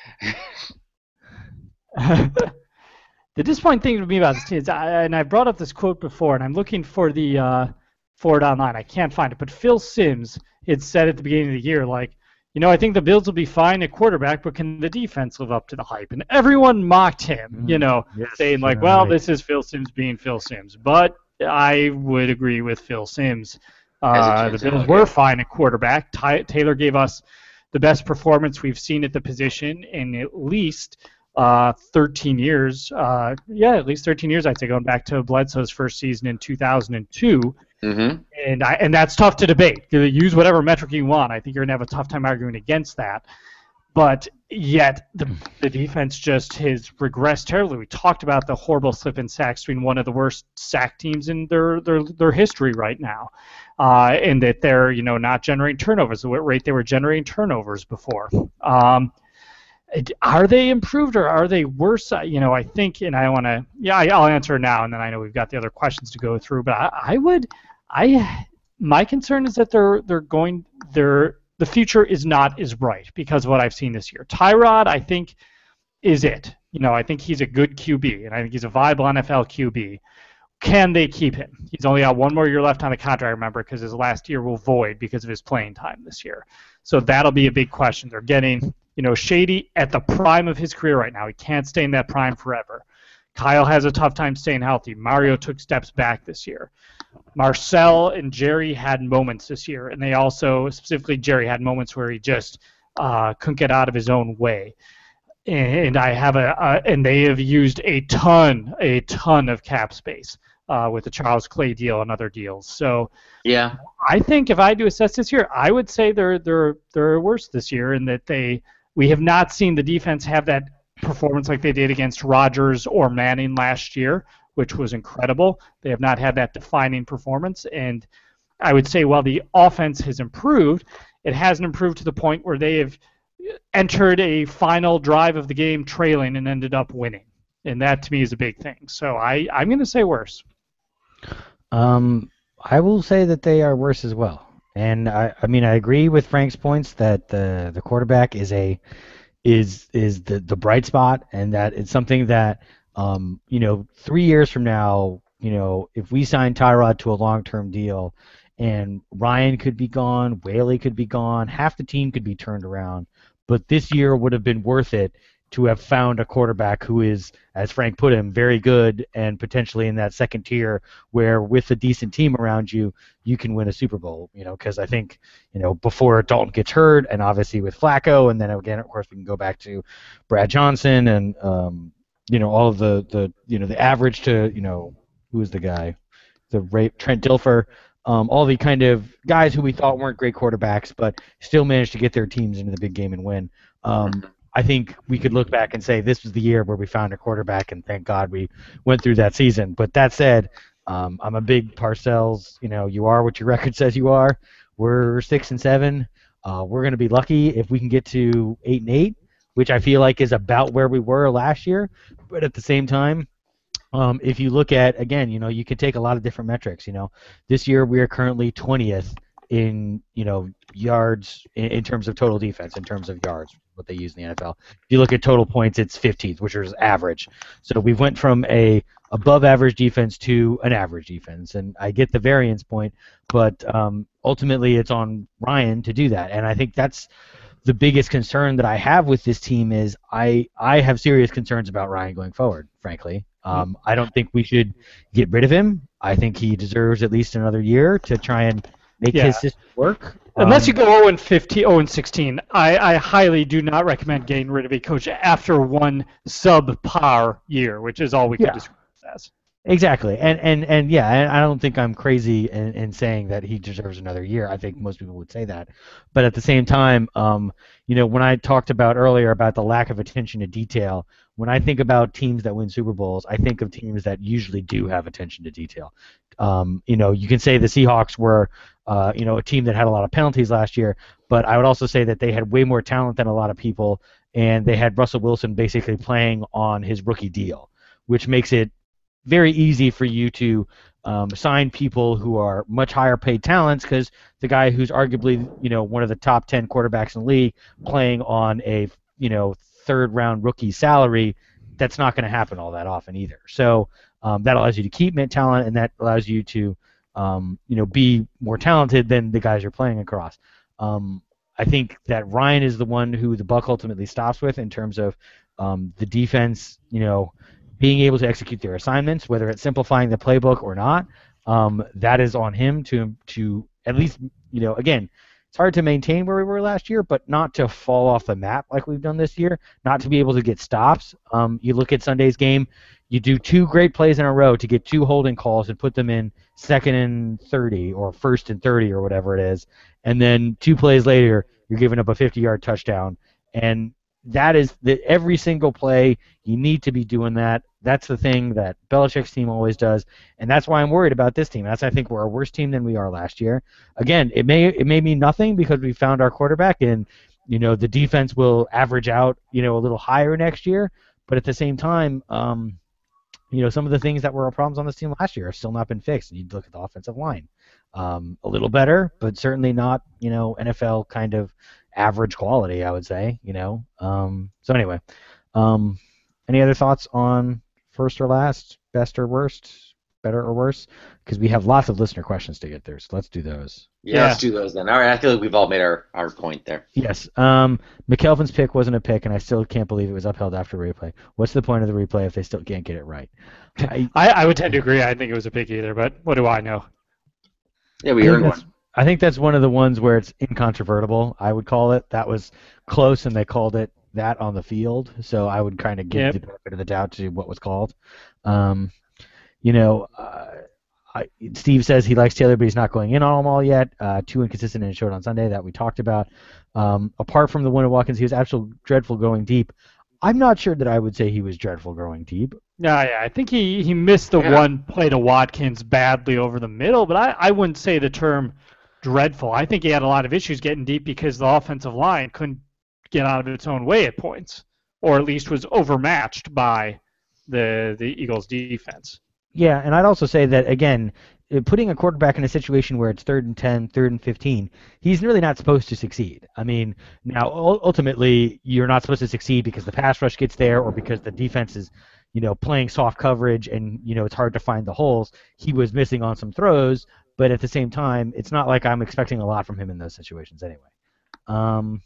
the disappointing thing to me about this team is, I, and I brought up this quote before, and I'm looking for the uh, for it online. I can't find it, but Phil Simms had said at the beginning of the year, like, you know, I think the Bills will be fine at quarterback, but can the defense live up to the hype? And everyone mocked him, you know, Yes, saying like, yeah, well, right. this is Phil Simms being Phil Simms. But I would agree with Phil Simms. As it Uh, the turns Bills out, were yeah. fine at quarterback. Ty- Taylor gave us the best performance we've seen at the position in at least uh, thirteen years. Uh, yeah, at least thirteen years, I'd say, going back to Bledsoe's first season in two thousand two. Mm-hmm. And I, and that's tough to debate. You use whatever metric you want. I think you're going to have a tough time arguing against that. But yet, the, the defense just has regressed terribly. We talked about the horrible slip and sacks between one of the worst sack teams in their their, their history right now, uh, and that they're you know not generating turnovers the rate they were generating turnovers before. Um, are they improved or are they worse? You know, I think, and I want to, yeah, I'll answer now, and then I know we've got the other questions to go through. But I, I would, I My concern is that they're they're going they're the future is not as bright because of what I've seen this year. Tyrod, I think, is it. You know, I think he's a good Q B, and I think he's a viable N F L Q B. Can they keep him? He's only got one more year left on the contract, remember, because his last year will void because of his playing time this year. So that'll be a big question. They're getting, you know, Shady at the prime of his career right now. He can't stay in that prime forever. Kyle has a tough time staying healthy. Mario took steps back this year. Marcel and Jerry had moments this year, and they also, specifically Jerry, had moments where he just uh, couldn't get out of his own way. And I have a, uh, and they have used a ton, a ton of cap space uh, with the Charles Clay deal and other deals. So, yeah, I think if I do assess this year, I would say they're they're they're worse this year in that they we have not seen the defense have that performance like they did against Rodgers or Manning last year, which was incredible. They have not had that defining performance, and I would say while the offense has improved, it hasn't improved to the point where they have entered a final drive of the game trailing and ended up winning. And that to me is a big thing. So I, I'm going to say worse. Um, I will say that they are worse as well. And I, I mean, I agree with Frank's points that the the quarterback is a is is the, the bright spot, and that it's something that um, you know, three years from now, you know, if we sign Tyrod to a long-term deal, and Ryan could be gone, Whaley could be gone, half the team could be turned around, but this year would have been worth it to have found a quarterback who is, as Frank put him, very good and potentially in that second tier where with a decent team around you, you can win a Super Bowl, you know, because I think, you know, before Dalton gets hurt and obviously with Flacco, and then again, of course, we can go back to Brad Johnson and, um, you know, all of the, the, you know, the average to, you know, who is the guy? The Ray, Trent Dilfer, um, all the kind of guys who we thought weren't great quarterbacks but still managed to get their teams into the big game and win. Um, I think we could look back and say this was the year where we found a quarterback, and thank God we went through that season. But that said, um, I'm a big Parcells. You know, you are what your record says you are. We're six and seven. Uh, we're going to be lucky if we can get to eight and eight, which I feel like is about where we were last year. But at the same time, um, if you look at again, you know, you could take a lot of different metrics. You know, this year we are currently twentieth in you know yards in, in terms of total defense, in terms of yards, what they use in the N F L. If you look at total points, it's fifteenth, which is average. So we went from a above average defense to an average defense, and I get the variance point, but um, ultimately it's on Ryan to do that, and I think that's the biggest concern that I have with this team is I I have serious concerns about Ryan going forward, frankly. Um, I don't think we should get rid of him. I think he deserves at least another year to try and make Yeah. his system work. Unless Um, you go oh and fifteen, oh and sixteen, I, I highly do not recommend getting rid of a coach after one subpar year, which is all we can Yeah. describe it as. Exactly, and and and yeah, and I don't think I'm crazy in, in saying that he deserves another year. I think most people would say that, but at the same time, um, you know, when I talked about earlier about the lack of attention to detail, when I think about teams that win Super Bowls, I think of teams that usually do have attention to detail. Um, you know, you can say the Seahawks were, uh, you know, a team that had a lot of penalties last year, but I would also say that they had way more talent than a lot of people, and they had Russell Wilson basically playing on his rookie deal, which makes it very easy for you to um, sign people who are much higher paid talents because the guy who's arguably you know one of the top ten quarterbacks in the league playing on a you know third round rookie salary, that's not going to happen all that often either. So um, that allows you to keep mid talent, and that allows you to um, you know be more talented than the guys you're playing across. Um, I think that Ryan is the one who the buck ultimately stops with in terms of um, the defense, you know. being able to execute their assignments, whether it's simplifying the playbook or not, um, that is on him to to at least, you know, again, it's hard to maintain where we were last year, but not to fall off the map like we've done this year, not to be able to get stops. Um, you look at Sunday's game, you do two great plays in a row to get two holding calls and put them in second and thirty or first and thirty or whatever it is, and then two plays later, you're giving up a fifty-yard touchdown, and that is the every single play you need to be doing that. That's the thing that Belichick's team always does, and that's why I'm worried about this team. That's I think we're a worse team than we are last year. Again, it may it may mean nothing because we found our quarterback, and you know the defense will average out you know a little higher next year. But at the same time, um, you know, some of the things that were problems on this team last year have still not been fixed. And you look at the offensive line, um, a little better, but certainly not, you know, N F L kind of average quality, I would say. You know, um, so anyway, um, any other thoughts on first or last, best or worst, better or worse? Because we have lots of listener questions to get there, so let's do those. Yeah, Yeah. let's do those then. All right, I feel like we've all made our, our point there. Yes. Um, McKelvin's pick wasn't a pick, and I still can't believe it was upheld after replay. What's the point of the replay if they still can't get it right? I, I, I would tend to agree. I didn't think it was a pick either, but what do I know? Yeah, I we think earned that's- one. I think that's one of the ones where it's incontrovertible, I would call it. That was close, and they called it that on the field, so I would kind of give Yep. the benefit of the doubt to what was called. Um, you know, uh, I, Steve says he likes Taylor, but he's not going in on them all yet. Uh, too inconsistent and showed on Sunday that we talked about. Um, apart from the one of Watkins, he was absolutely dreadful going deep. I'm not sure that I would say he was dreadful going deep. Yeah, yeah. I think he, he missed the Yeah. one play to Watkins badly over the middle, but I, I wouldn't say the term dreadful. I think he had a lot of issues getting deep because the offensive line couldn't get out of its own way at points, or at least was overmatched by the the Eagles' defense. Yeah, and I'd also say that, again, uh, putting a quarterback in a situation where it's third and ten, third and fifteen, he's really not supposed to succeed. I mean, now, ul- ultimately, you're not supposed to succeed because the pass rush gets there or because the defense is, you know, playing soft coverage and, you know, it's hard to find the holes. He was missing on some throws, but at the same time, it's not like I'm expecting a lot from him in those situations anyway. Um,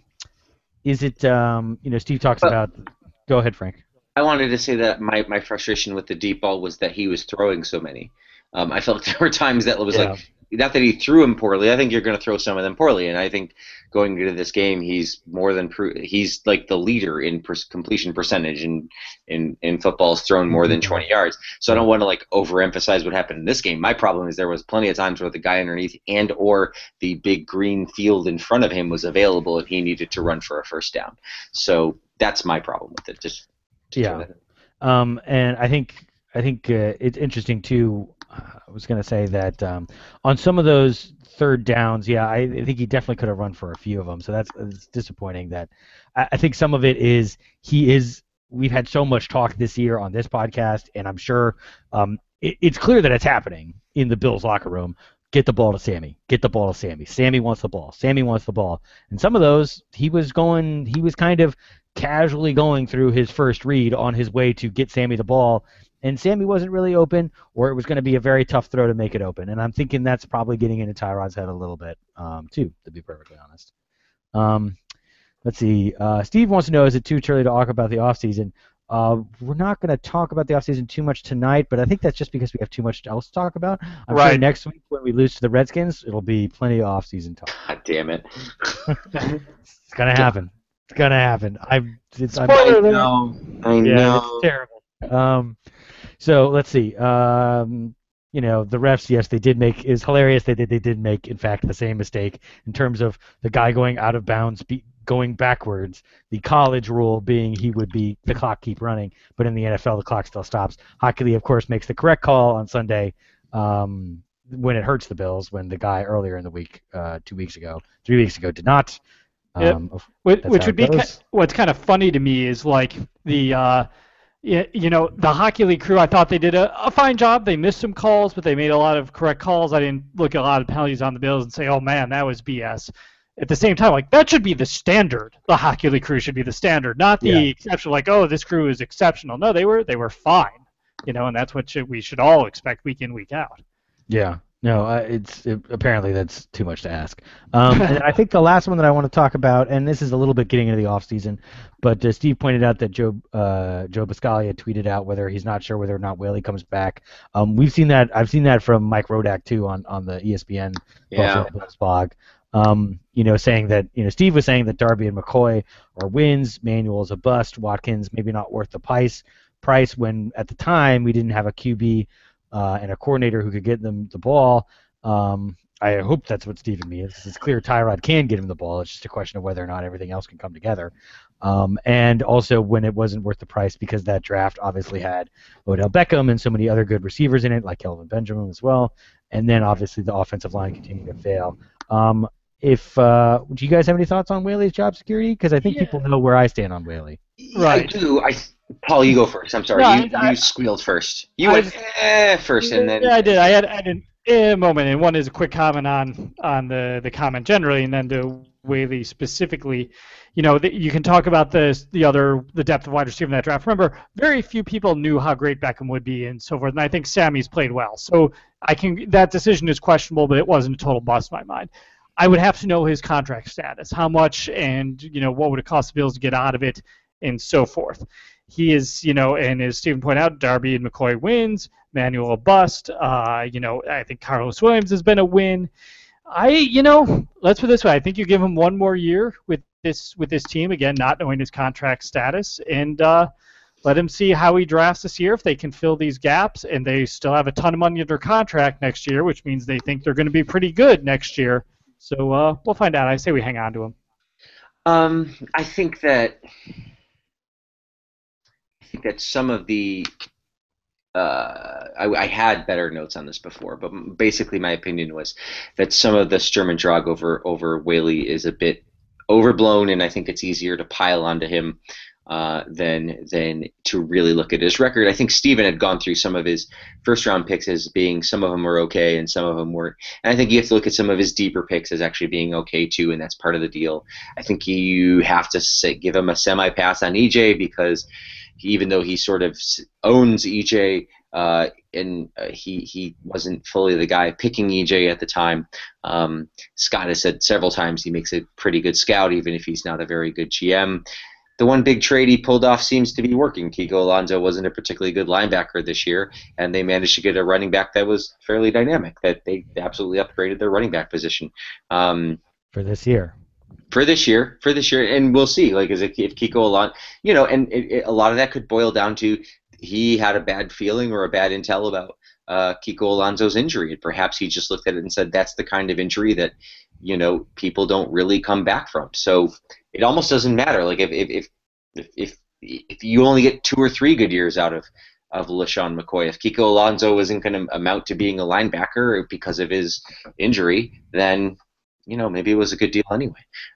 is it, um, you know, Steve talks Well- about, go ahead, Frank. I wanted to say that my, my frustration with the deep ball was that he was throwing so many. Um, I felt there were times that it was Yeah. like, not that he threw them poorly. I think you're going to throw some of them poorly, and I think going into this game, he's more than pro- he's like the leader in per- completion percentage in in in football's thrown more than twenty yards. So I don't want to like overemphasize what happened in this game. My problem is there was plenty of times where the guy underneath and or the big green field in front of him was available, and he needed to run for a first down. So that's my problem with it. Just to Yeah. throw that in. Um, and I think I think uh, it's interesting too. uh, I was going to say that um, on some of those third downs, yeah, I, I think he definitely could have run for a few of them. So that's it's disappointing. That I, I think some of it is he is. We've had so much talk this year on this podcast, and I'm sure um, it, it's clear that it's happening in the Bills locker room. Get the ball to Sammy. Get the ball to Sammy. Sammy wants the ball. Sammy wants the ball. And some of those, he was going. He was kind of casually going through his first read on his way to get Sammy the ball, and Sammy wasn't really open, or it was going to be a very tough throw to make it open. And I'm thinking that's probably getting into Tyrod's head a little bit, um, too, to be perfectly honest. Um, let's see. Uh, Steve wants to know, is it too early to talk about the offseason? Uh, we're not going to talk about the offseason too much tonight, but I think that's just because we have too much else to talk about. I'm sure Right. next week when we lose to the Redskins, it'll be plenty of offseason talk. God damn it. It's going to happen. It's going to happen. I'm, it's, I'm, Spoiler alert. know. I Yeah, know. it's terrible. Um, so let's see. Um, you know, the refs, yes, they did make. Is hilarious. They did. They did make, in fact, the same mistake in terms of the guy going out of bounds, be, going backwards. The college rule being he would be the clock keep running, but in the N F L the clock still stops. Hockey, of course, makes the correct call on Sunday um, when it hurts the Bills. When the guy earlier in the week, uh, two weeks ago, three weeks ago, did not. Yep. Um, Which, That's which how would it be goes. ki- what's kind of funny to me is like the uh, you, you know the hockey league crew. I thought they did a, a fine job. They missed some calls, but they made a lot of correct calls. I didn't look at a lot of penalties on the Bills and say, "Oh man, that was B S." At the same time, like that should be the standard. The hockey league crew should be the standard, not the Yeah. exception. Like, oh, this crew is exceptional. No, they were they were fine. You know, and that's what should, we should all expect week in, week out. Yeah. No, uh, it's it, apparently that's too much to ask. Um, and I think the last one that I want to talk about, and this is a little bit getting into the off season, but uh, Steve pointed out that Joe uh, Joe Biscaglia tweeted out whether he's not sure whether or not Whaley comes back. Um, we've seen that. I've seen that from Mike Rodak too on, on the E S P N Yeah. Buffalo Bills blog. Um, you know, saying that you know Steve was saying that Darby and McCoy are wins, Manuel is a bust, Watkins maybe not worth the price. Price when at the time we didn't have a Q B. Uh, and a coordinator who could get them the ball. Um, I hope that's what Stephen means. It's clear Tyrod can get him the ball. It's just a question of whether or not everything else can come together. Um, and also when it wasn't worth the price because that draft obviously had Odell Beckham and so many other good receivers in it, like Kelvin Benjamin as well. And then obviously the offensive line continued to fail. Um, if uh, do you guys have any thoughts on Whaley's job security? Because I think Yeah. people know where I stand on Whaley. Right. I do. I Paul, you go first. I'm sorry. No, you I- you squealed first. You I went just- eh first, and then Yeah, I did. I had, I had an eh moment, and one is a quick comment on on the, the comment generally, and then to Whaley specifically. You know, the, you can talk about the the other the depth of wide receiver in that draft. Remember, very few people knew how great Beckham would be and so forth, and I think Sammy's played well. So I can that decision is questionable, but it wasn't a total bust in my mind. I would have to know his contract status, how much, and you know what would it cost the Bills to get out of it, and so forth. He is, you know, and as Stephen pointed out, Darby and McCoy wins, Manuel a bust. Uh, you know, I think Carlos Williams has been a win. I, you know, let's put it this way: I think you give him one more year with this with this team again, not knowing his contract status, and uh, let him see how he drafts this year. If they can fill these gaps, and they still have a ton of money under contract next year, which means they think they're going to be pretty good next year. So uh, we'll find out. I say we hang on to him. Um, I think that I think that some of the uh, I, I had better notes on this before, but basically my opinion was that some of the Sturm and Drang over over Whaley is a bit overblown, and I think it's easier to pile onto him uh, than than to really look at his record. I think Steven had gone through some of his first round picks as being some of them were okay and some of them weren't. And I think you have to look at some of his deeper picks as actually being okay too, and that's part of the deal. I think you have to say, give him a semi pass on E J because even though he sort of owns E J, uh, and uh, he he wasn't fully the guy picking E J at the time. Um, Scott has said several times he makes a pretty good scout, even if he's not a very good G M. The one big trade he pulled off seems to be working. Kiko Alonso wasn't a particularly good linebacker this year, and they managed to get a running back that was fairly dynamic. That they absolutely upgraded their running back position. Um, For this year. For this year, for this year, and we'll see. Like, is it if Kiko Alonso, you know, and it, it, a lot of that could boil down to he had a bad feeling or a bad intel about uh, Kiko Alonso's injury, and perhaps he just looked at it and said that's the kind of injury that, you know, people don't really come back from. So it almost doesn't matter. Like if if if if, if you only get two or three good years out of of LaShawn McCoy, if Kiko Alonso isn't going to amount to being a linebacker because of his injury, then you know, maybe it was a good deal anyway.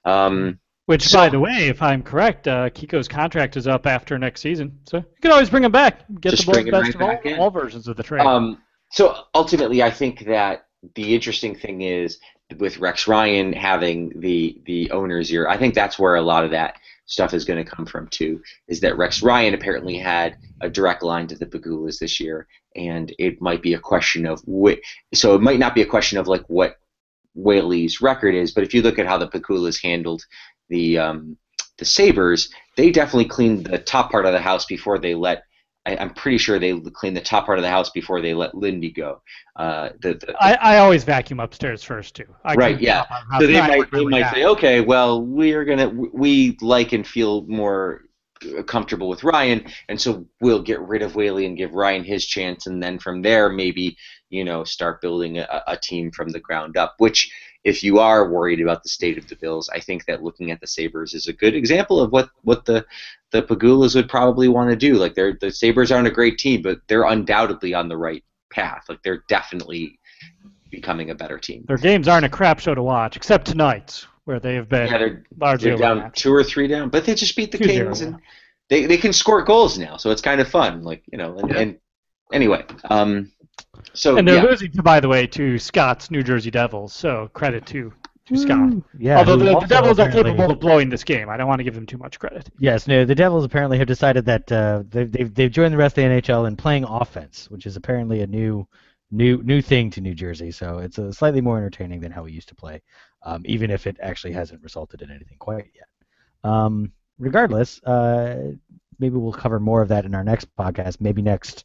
Um, Which, so, by the way, if I'm correct, uh, Kiko's contract is up after next season, so you can always bring him back. Get Just the bring him best right of all, back in. all versions of the trade. um, so ultimately, I think that the interesting thing is with Rex Ryan having the the owner's ear. I think that's where a lot of that stuff is going to come from too. Is that Rex Ryan apparently had a direct line to the Pegulas this year, and it might be a question of wh- so it might not be a question of like what Whaley's record is, but if you look at how the Pegulas handled the um, the Sabres, they definitely cleaned the top part of the house before they let. I, I'm pretty sure they cleaned the top part of the house before they let Lindy go. Uh, the, the, I, I always vacuum upstairs first too. I right, can- yeah. I- So they I might would they really might not. say, okay, well, we're gonna we like and feel more comfortable with Ryan, and so we'll get rid of Whaley and give Ryan his chance, and then from there maybe you know start building a, a team from the ground up. Which, if you are worried about the state of the Bills, I think that looking at the Sabres is a good example of what, what the the Pegulas would probably want to do. Like they're the Sabres aren't a great team, but they're undoubtedly on the right path. Like they're definitely becoming a better team. Their games aren't a crap show to watch, except tonight's, where they have been Yeah, they're largely they're down overmatched. two or three down, but they just beat the two zero, Kings, yeah. and they they can score goals now, so it's kind of fun. Like you know, and, and anyway, um, so And they're yeah, losing, to, by the way, to Scott's New Jersey Devils. So credit to, to Scott. Woo. Yeah. Although who the, the also Devils are apparently- capable of blowing this game, I don't want to give them too much credit. Yes, no, the Devils apparently have decided that uh, they've, they've they've joined the rest of the N H L in playing offense, which is apparently a new new new thing to New Jersey. So it's a slightly more entertaining than how we used to play, um, even if it actually hasn't resulted in anything quite yet. Um, regardless, uh, maybe we'll cover more of that in our next podcast. Maybe next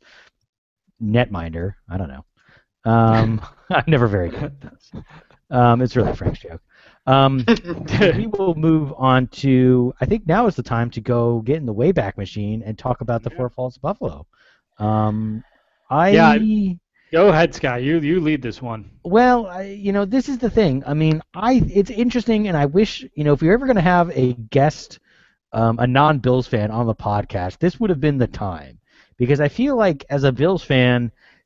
Netminder. I don't know. Um, I'm never very good at this. Um, it's really a Frank's joke. Um, we will move on to, I think now is the time to go get in the Wayback Machine and talk about the Yeah. Four Falls Buffalo. Um, I, Yeah, Go ahead, Scott. You you lead this one. well, I, you know, this is the thing. I mean, I it's interesting, and I wish, you know, if you're ever going to have a guest, um, a non-Bills fan on the podcast, this would have been the time. Because I feel like as a Bills fan,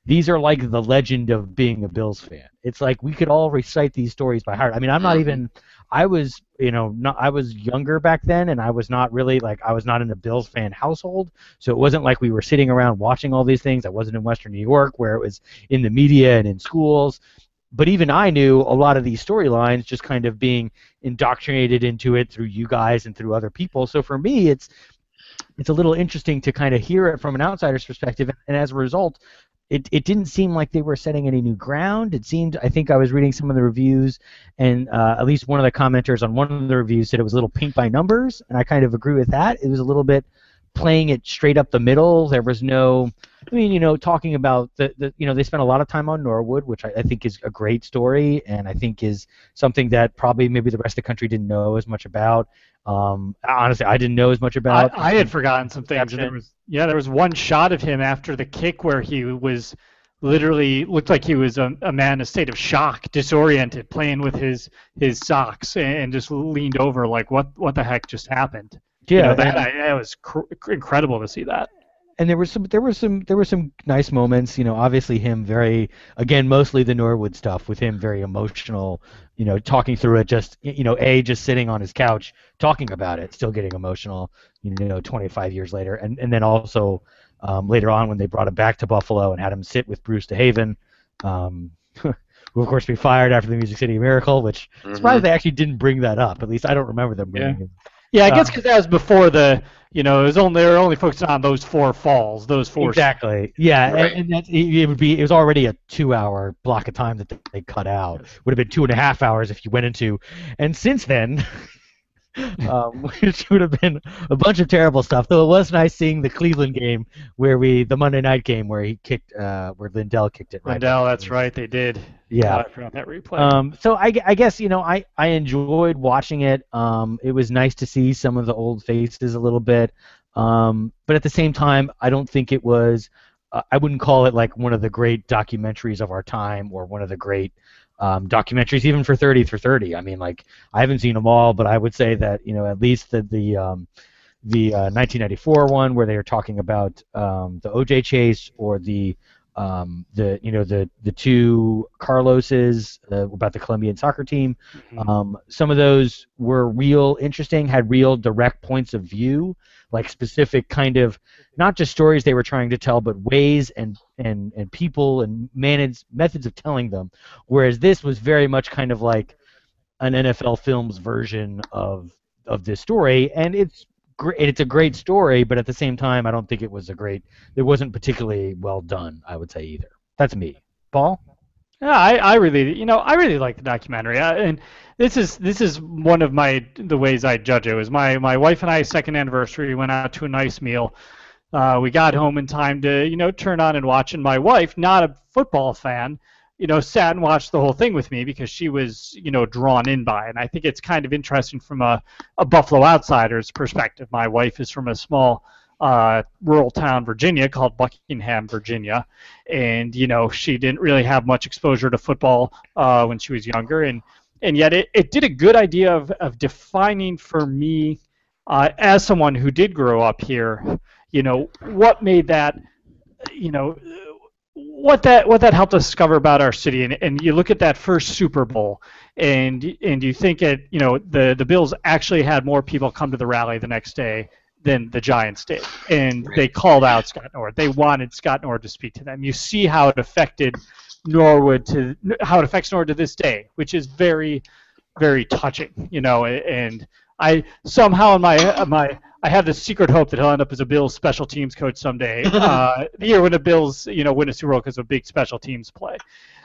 these are like the legend of being a Bills fan. It's like we could all recite these stories by heart. I mean, I'm not even. I was, you know, not, I was younger back then, and I was not really like I was not in a Bills fan household, so it wasn't like we were sitting around watching all these things. I wasn't in Western New York where it was in the media and in schools. But even I knew a lot of these storylines just kind of being indoctrinated into it through you guys and through other people. So for me, it's it's a little interesting to kind of hear it from an outsider's perspective, and as a result, It it didn't seem like they were setting any new ground. It seemed, I think I was reading some of the reviews, and uh, at least one of the commenters on one of the reviews said it was a little paint by numbers, and I kind of agree with that. It was a little bit playing it straight up the middle. There was no, I mean, you know, talking about the, the you know, they spent a lot of time on Norwood, which I, I think is a great story, and I think is something that probably maybe the rest of the country didn't know as much about. Um, honestly, I didn't know as much about. I, I had forgotten some things. There was, yeah, there was one shot of him after the kick where he was literally looked like he was a, a man in a state of shock, disoriented, playing with his his socks, and just leaned over like, what what the heck just happened? Yeah, you know, that, and, I, that was cr- incredible to see that. And there was some, there were some, there were some nice moments. You know, obviously him very, again, mostly the Norwood stuff with him very emotional. You know, talking through it, just you know, a just sitting on his couch talking about it, still getting emotional. You know, twenty-five years later, and and then also um, later on when they brought him back to Buffalo and had him sit with Bruce DeHaven, um, who of course be fired after the Music City Miracle, which mm-hmm. surprised they actually didn't bring that up. At least I don't remember them bringing yeah. it. Yeah, I guess because that was before the, you know, it was only they were only focusing on those four falls, those four. Exactly. Yeah, right. and, and that's, it would be it was already a two-hour block of time that they cut out. Would have been two and a half hours if you went into, and since then, um, which would have been a bunch of terrible stuff. Though it was nice seeing the Cleveland game where we, the Monday night game where he kicked, uh, where Lindell kicked it. Right Lindell, back. That's right, they did. Yeah. Uh, I forgot that replay. Um, so I, I guess you know I, I enjoyed watching it. Um, it was nice to see some of the old faces a little bit. Um, but at the same time, I don't think it was. Uh, I wouldn't call it like one of the great documentaries of our time or one of the great um, documentaries even for thirty for thirty. I mean, like I haven't seen them all, but I would say that you know at least the the um, the uh, nineteen ninety-four one where they were talking about um, the O J chase or the Um, the you know the the two Carloses uh, about the Colombian soccer team. Mm-hmm. Um, some of those were real interesting, had real direct points of view, like specific kind of not just stories they were trying to tell, but ways and and and people and managed methods of telling them. Whereas this was very much kind of like an N F L Films version of of this story, and it's. It's a great story, but at the same time, I don't think it was a great. It wasn't particularly well done, I would say either. That's me, Paul. Yeah, I, I really, you know, I really like the documentary, I, and this is this is one of my the ways I judge it. It was my my wife and I's second anniversary. We went out to a nice meal. Uh, we got home in time to you know turn on and watch, and my wife, not a football fan, you know, sat and watched the whole thing with me because she was, you know, drawn in by it. And I think it's kind of interesting from a, a Buffalo outsider's perspective. My wife is from a small uh, rural town, Virginia, called Buckingham, Virginia. And, you know, she didn't really have much exposure to football uh, when she was younger. And, and yet it, it did a good idea of, of defining for me, uh, as someone who did grow up here, you know, what made that, you know, what that what that helped us discover about our city, and, and you look at that first Super Bowl, and and you think it, you know, the the Bills actually had more people come to the rally the next day than the Giants did, and they called out Scott Norwood. They wanted Scott Norwood to speak to them. You see how it affected Norwood to how it affects Norwood to this day, which is very, very touching, you know. And I somehow in my my I have this secret hope that he'll end up as a Bills special teams coach someday. Uh, the year when the Bills, you know, win a Super Bowl because of big special teams play.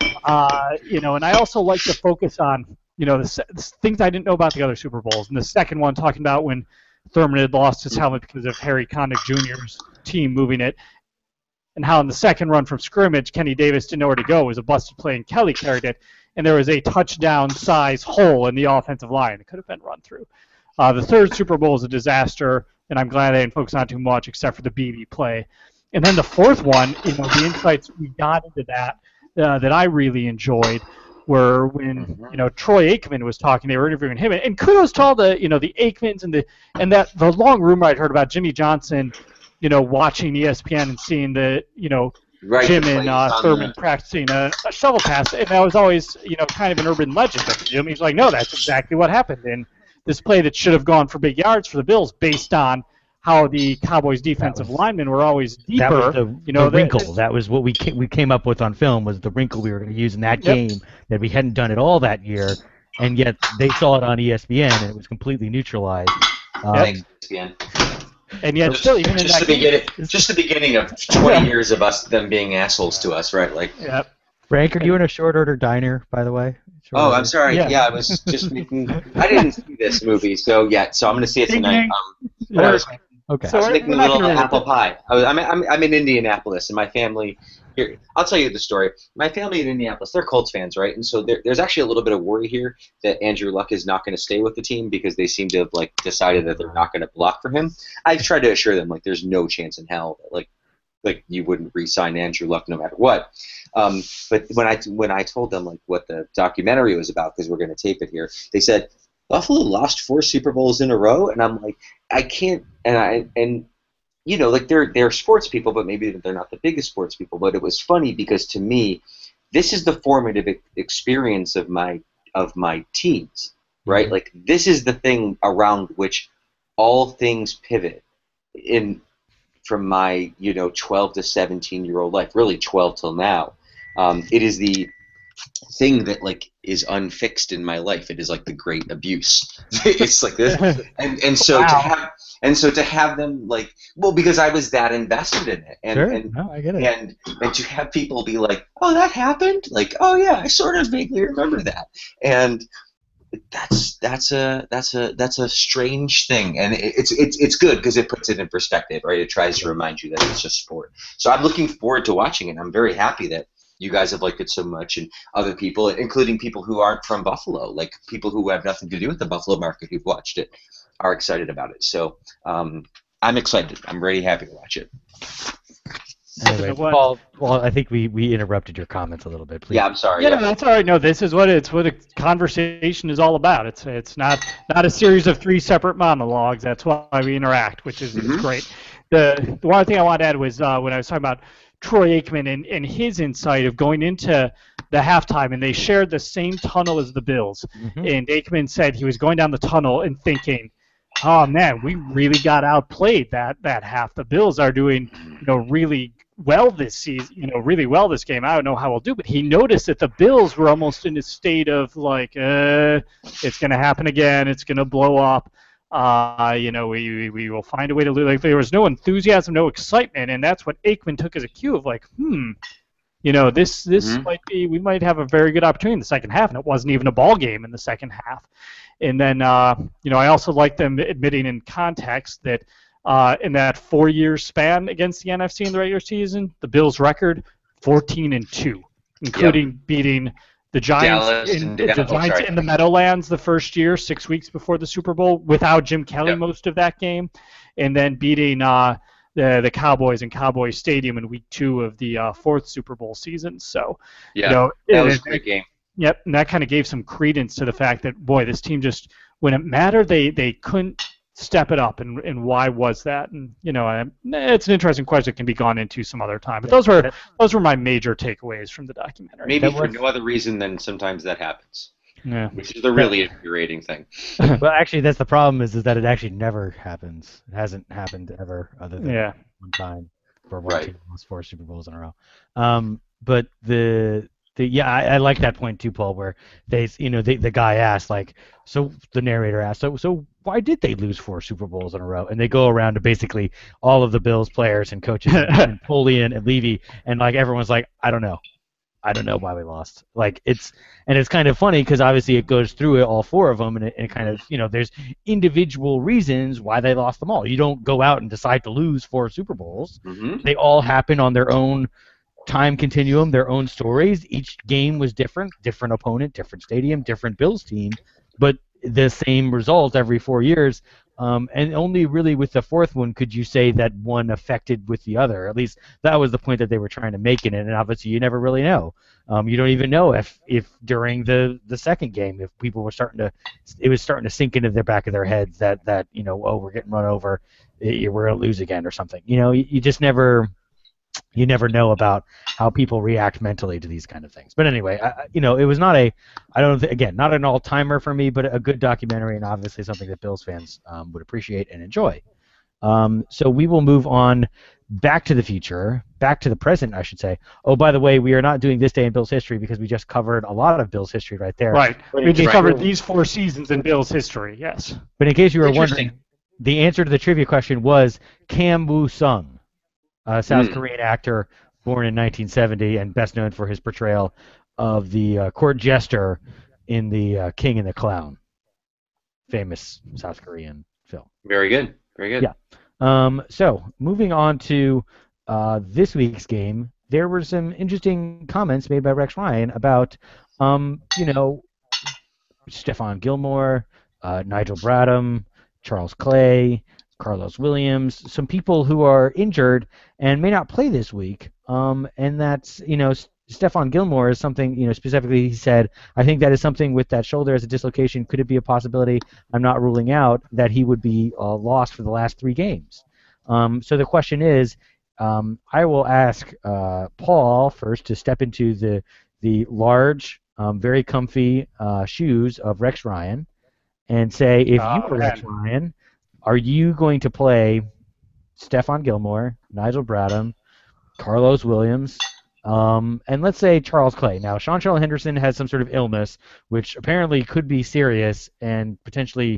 Uh, you know, and I also like to focus on, you know, the, the things I didn't know about the other Super Bowls. And the second one, talking about when Thurman had lost his helmet because of Harry Connick Junior's team moving it, and how in the second run from scrimmage, Kenny Davis didn't know where to go. It was a busted play, and Kelly carried it, and there was a touchdown-size hole in the offensive line. It could have been run through. Uh, the third Super Bowl is a disaster, and I'm glad I didn't focus on it too much except for the B B play. And then the fourth one, you know, the insights we got into that uh, that I really enjoyed were when, you know, Troy Aikman was talking. They were interviewing him, and kudos to all the, you know, the Aikmans and the and that the long rumor I'd heard about Jimmy Johnson, you know, watching E S P N and seeing the, you know, right, Jim the and plays uh, on Thurman the- practicing a, a shovel pass, and that was always, you know, kind of an urban legend. But Jim, he's like, no, that's exactly what happened. And this play that should have gone for big yards for the Bills, based on how the Cowboys' defensive was- linemen were always deeper. That was the, you know, the that- wrinkle. That was what we came, we came up with on film was the wrinkle we were going to use in that Yep. game that we hadn't done at all that year, and yet they saw it on E S P N and it was completely neutralized. Um, Thanks, E S P N. And yet, still, even in just that the game, beginning, just the beginning of twenty years of us them being assholes to us, right? Like, yeah. Frank, are you in a short order diner, by the way? Short oh, order. I'm sorry. Yeah. Yeah. I was just making. I didn't see this movie, so yeah. So I'm going to see it Ding, tonight. ding. Um, but I was, Okay. So I was we're- making we're a not little gonna- apple pie. I was, I'm, I'm, I'm in Indianapolis, and my family. Here, I'll tell you the story. My family in Indianapolis, they're Colts fans, right? And so there, there's actually a little bit of worry here that Andrew Luck is not going to stay with the team because they seem to have like decided that they're not going to block for him. I've tried to assure them like there's no chance in hell that, like like you wouldn't re-sign Andrew Luck no matter what. Um, but when I when I told them like what the documentary was about because we're going to tape it here, they said Buffalo lost four Super Bowls in a row, and I'm like I can't and I and. You know, like they're they're sports people, but maybe they're not the biggest sports people. But it was funny because to me, this is the formative e- experience of my of my teens, right? Mhm. Like this is the thing around which all things pivot in from my you know twelve to seventeen year old life, really twelve till now. Um, it is the thing that like is unfixed in my life. It is like the great abuse. It's like this, and and so Wow. to have and so to have them like well because I was that invested in it, and Sure. and No, I get it. and and to have people be like, oh, that happened, like, oh yeah, I sort of vaguely remember that, and that's that's a that's a that's a strange thing, and it, it's it's it's good because it puts it in perspective, right? It tries to remind you that it's just sport. So I'm looking forward to watching it. I'm very happy that you guys have liked it so much, and other people, including people who aren't from Buffalo, like people who have nothing to do with the Buffalo market who've watched it, are excited about it. So um, I'm excited. I'm really happy to watch it. Anyway, You know what? Paul, Paul, I think we, we interrupted your comments a little bit. Please. Yeah, I'm sorry. Yeah, Yeah. no, that's all right. No, this is what it's what a conversation is all about. It's it's not not a series of three separate monologues. That's why we interact, which is, is Mhm. great. The the one thing I wanted to add was uh, when I was talking about Troy Aikman and, and his insight of going into the halftime, and they shared the same tunnel as the Bills. Mhm. And Aikman said he was going down the tunnel and thinking, "Oh man, we really got outplayed that that half. The Bills are doing, you know, really well this season. You know, really well this game. I don't know how we'll do." But he noticed that the Bills were almost in a state of like, uh, "It's going to happen again. It's going to blow up. Uh, you know, we, we we will find a way to lose." Like there was no enthusiasm, no excitement, and that's what Aikman took as a cue of like, hmm. You know, this this Mhm. might be we might have a very good opportunity in the second half, and it wasn't even a ball game in the second half. And then, uh, you know, I also like them admitting in context that uh, in that four-year span against the N F C in the regular season, the Bills' record fourteen and two, including beating the Giants, Dallas in, and- the oh, Giants sorry. in the Meadowlands the first year, six weeks before the Super Bowl, without Jim Kelly Yep. most of that game, and then beating uh, the the Cowboys in Cowboys Stadium in Week Two of the uh, fourth Super Bowl season. So, Yeah, you know, that it- was a it- great game. Yep, and that kind of gave some credence to the fact that, boy, this team just, when it mattered, they, they couldn't step it up, and and why was that? And you know, I, it's an interesting question that can be gone into some other time. But those were those were my major takeaways from the documentary. Maybe That for was- no other reason than sometimes that happens, Yeah. which is the really infuriating thing. Well, actually, that's the problem is, is that it actually never happens. It hasn't happened ever other than Yeah. one time for one Right. team lost four Super Bowls in a row. Um, but the the yeah, I, I like that point too, Paul, where they you know they, the guy asked like, so the narrator asked, so so why did they lose four Super Bowls in a row? And they go around to basically all of the Bills players and coaches and Polian and Levy, and like everyone's like, I don't know. I don't know why we lost. Like it's and it's kind of funny because obviously it goes through it, all four of them, and it, and it kind of you know there's individual reasons why they lost them all. You don't go out and decide to lose four Super Bowls. hmm They all happen on their own time continuum, their own stories. Each game was different, different opponent, different stadium, different Bills team, but the same result every four years. Um, and only really with the fourth one could you say that one affected with the other. At least that was the point that they were trying to make in it. And obviously you never really know. Um, you don't even know if, if during the, the second game, if people were starting to, it was starting to sink into the back of their heads that, that you know, oh, we're getting run over, eh, we're going to lose again or something. You know, you, you just never, you never know about how people react mentally to these kind of things. But anyway, I, you know, it was not a, I don't th- again, not an all-timer for me, but a good documentary and obviously something that Bills fans um, would appreciate and enjoy. Um, so we will move on back to the future, back to the present, I should say. Oh, by the way, we are not doing this day in Bills history because we just covered a lot of Bills history right there. Right. But We just right. covered these four seasons in Bills history. Yes. But in case you were Interesting. wondering, the answer to the trivia question was Kam Woo-sung, a South Hmm. Korean actor born in nineteen seventy and best known for his portrayal of the uh, court jester in the uh, King and the Clown, famous South Korean film. Very good. Very good. Yeah. Um, so moving on to uh, this week's game, there were some interesting comments made by Rex Ryan about, um, you know, Stephon Gilmore, uh, Nigel Bradham, Charles Clay, Carlos Williams, some people who are injured and may not play this week. Um, and that's, you know, S- Stephon Gilmore is something, you know, specifically he said, I think that is something with that shoulder as a dislocation. Could it be a possibility? I'm not ruling out that he would be uh, lost for the last three games. Um, so the question is, um, I will ask uh, Paul first to step into the the large, um, very comfy uh, shoes of Rex Ryan and say, if Oh, you were Rex man. Ryan, are you going to play Stephon Gilmore, Nigel Bradham, Carlos Williams, um, and let's say Charles Clay? Now, Seantrell Henderson has some sort of illness, which apparently could be serious and potentially,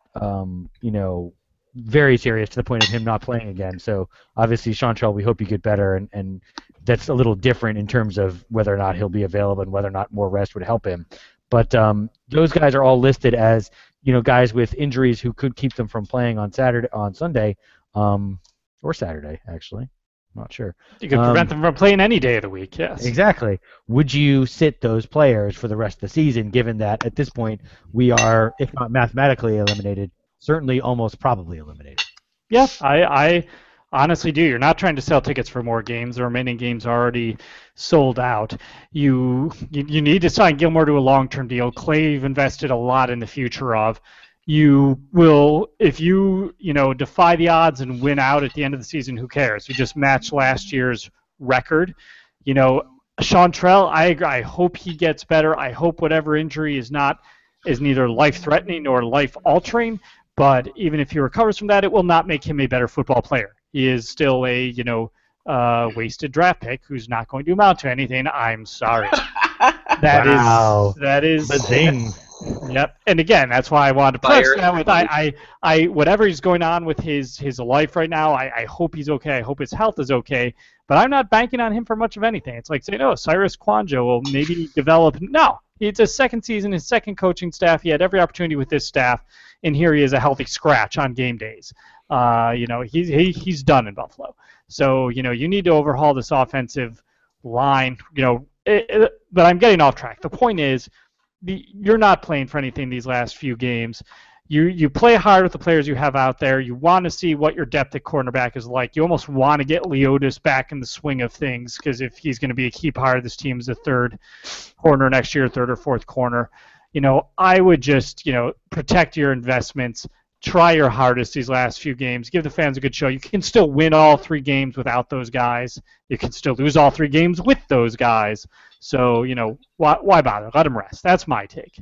um, you know, very serious to the point of him not playing again. So obviously, Seantrell, we hope you get better, and, and that's a little different in terms of whether or not he'll be available and whether or not more rest would help him. But um, those guys are all listed as, you know, guys with injuries who could keep them from playing on Saturday, on Sunday, um, or Saturday actually. I'm not sure. You could Um, prevent them from playing any day of the week. Yes. Exactly. Would you sit those players for the rest of the season, given that at this point we are, if not mathematically eliminated, certainly almost probably eliminated? Yeah, I, I honestly do. You're not trying to sell tickets for more games. The remaining games are already sold out. You you, you need to sign Gilmore to a long-term deal. Clay, you've invested a lot in the future of. You will, if you you know defy the odds and win out at the end of the season, who cares? You just match last year's record. You know, Seantrell, I agree. I hope he gets better. I hope whatever injury is not is neither life-threatening nor life-altering. But even if he recovers from that, it will not make him a better football player. He is still a, you know, uh, wasted draft pick who's not going to amount to anything. I'm sorry. That is Wow. that is Bazing. Yep. And again, that's why I wanted to press Fire. that with I, I, I whatever is going on with his his life right now, I, I hope he's okay. I hope his health is okay. But I'm not banking on him for much of anything. It's like saying, oh, Cyrus Kwanjo will maybe develop. No. It's his second season, his second coaching staff. He had every opportunity with this staff, and here he is a healthy scratch on game days. Uh, you know, he's he, he's done in Buffalo. So, you know, you need to overhaul this offensive line. You know, it, it, but I'm getting off track. The point is, the, you're not playing for anything these last few games. You you play hard with the players you have out there. You want to see what your depth at cornerback is like. You almost want to get Leotis back in the swing of things, because if he's going to be a key part of this team as a third corner next year, third or fourth corner, you know, I would just, you know, protect your investments. Try your hardest these last few games. Give the fans a good show. You can still win all three games without those guys. You can still lose all three games with those guys. So, you know, why, why bother? Let them rest. That's my take.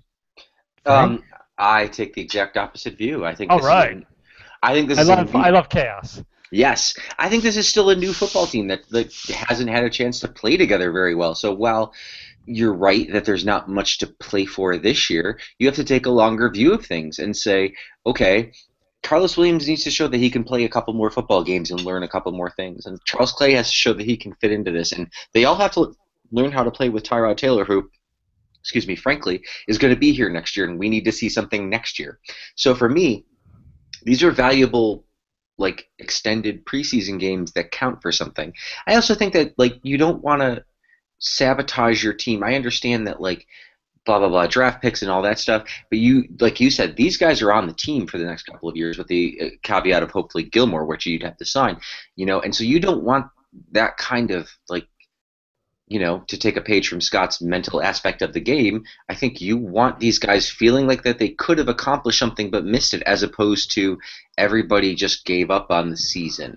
Um, I take the exact opposite view. I think. All this right. Is, I think this I is. love a new, I love chaos. Yes, I think this is still a new football team that, that hasn't had a chance to play together very well. So while you're right that there's not much to play for this year, you have to take a longer view of things and say, okay, Carlos Williams needs to show that he can play a couple more football games and learn a couple more things. And Charles Clay has to show that he can fit into this. And they all have to learn how to play with Tyrod Taylor, who, excuse me, frankly, is going to be here next year, and we need to see something next year. So for me, these are valuable, like, extended preseason games that count for something. I also think that, like, you don't want to sabotage your team. I understand that, like, blah, blah, blah, draft picks and all that stuff, but you, like you said, these guys are on the team for the next couple of years with the uh, caveat of hopefully Gilmore, which you'd have to sign, you know, and so you don't want that kind of, like, you know, to take a page from Scott's mental aspect of the game. I think you want these guys feeling like that they could have accomplished something but missed it, as opposed to everybody just gave up on the season.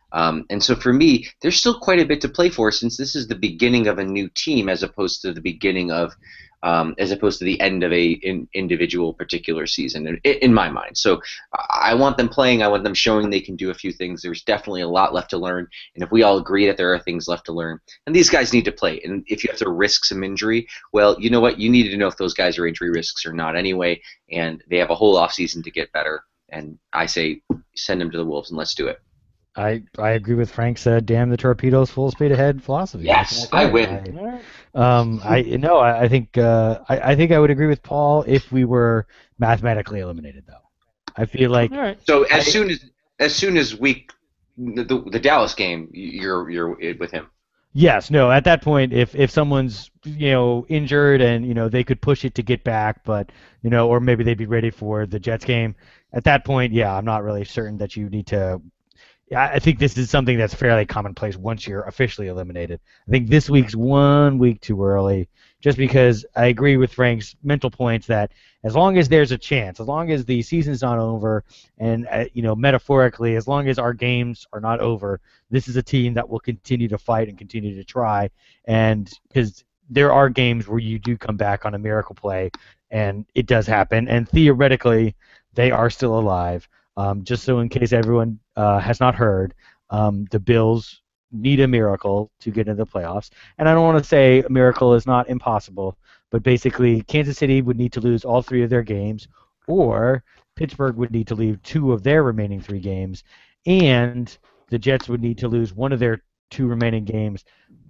Um, and so for me, there's still quite a bit to play for since this is the beginning of a new team as opposed to the beginning of um, as opposed to the end of a in, individual particular season in, in my mind. So I want them playing. I want them showing they can do a few things. There's definitely a lot left to learn. And if we all agree that there are things left to learn, and these guys need to play. And if you have to risk some injury, well, you know what? You need to know if those guys are injury risks or not anyway. And they have a whole offseason to get better. And I say send them to the Wolves and let's do it. I, I agree with Frank's uh, damn the torpedoes, full speed ahead philosophy. Yes, I win. I, um, I no, I, I think uh, I, I think I would agree with Paul if we were mathematically eliminated, though. I feel like right. so as I, soon as as soon as we the, the Dallas game, you're you're with him. Yes, no. At that point, if if someone's you know injured and you know they could push it to get back, but you know, or maybe they'd be ready for the Jets game. At that point, yeah, I'm not really certain that you need to. I think this is something that's fairly commonplace once you're officially eliminated. I think this week's one week too early, just because I agree with Frank's mental points that as long as there's a chance, as long as the season's not over, and uh, you know metaphorically, as long as our games are not over, this is a team that will continue to fight and continue to try. And because there are games where you do come back on a miracle play, and it does happen, and theoretically they are still alive. Um, just so in case everyone uh, has not heard, um, the Bills need a miracle to get into the playoffs. And I don't want to say a miracle is not impossible, but basically Kansas City would need to lose all three of their games, or Pittsburgh would need to lose two of their remaining three games, and the Jets would need to lose one of their two remaining games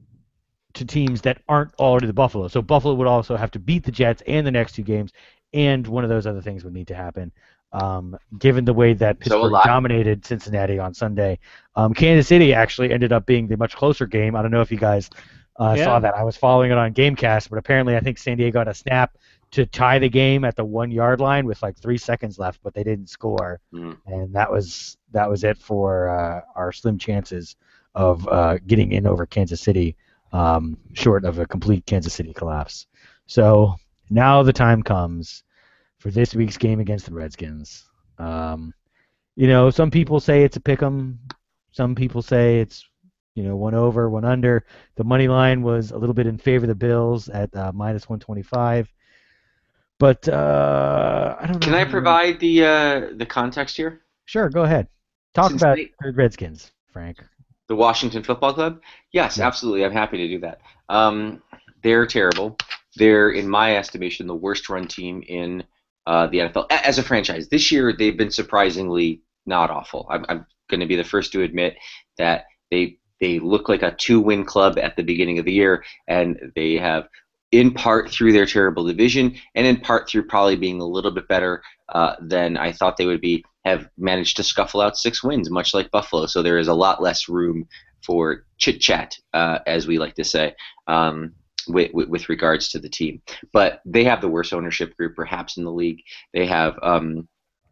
to teams that aren't already the Buffalo. So Buffalo would also have to beat the Jets and the next two games, and one of those other things would need to happen. Um, given the way that Pittsburgh so dominated Cincinnati on Sunday. Um, Kansas City actually ended up being the much closer game. I don't know if you guys uh, yeah. saw that. I was following it on Gamecast, but apparently I think San Diego got a snap to tie the game at the one-yard line with like three seconds left, but they didn't score. Mm. And that was that was it for uh, our slim chances of uh, getting in over Kansas City, um, short of a complete Kansas City collapse. So now the time comes for this week's game against the Redskins. Um, you know, some people say it's a pick'em. Some people say it's, you know, one over, one under. The money line was a little bit in favor of the Bills at uh, minus one twenty-five. But uh, I don't know. Can I provide the uh, the context here? Sure, go ahead. Talk Since about they, the Redskins, Frank. The Washington Football Club? Yes, yeah. absolutely. I'm happy to do that. Um, they're terrible. They're, in my estimation, the worst run team in Uh, the N F L as a franchise. This year, they've been surprisingly not awful. I'm, I'm going to be the first to admit that they they look like a two-win club at the beginning of the year, and they have, in part through their terrible division, and in part through probably being a little bit better uh, than I thought they would be, have managed to scuffle out six wins, much like Buffalo. So there is a lot less room for chit-chat, uh, as we like to say. Um, With, with, with regards to the team. But they have the worst ownership group perhaps in the league. They have um,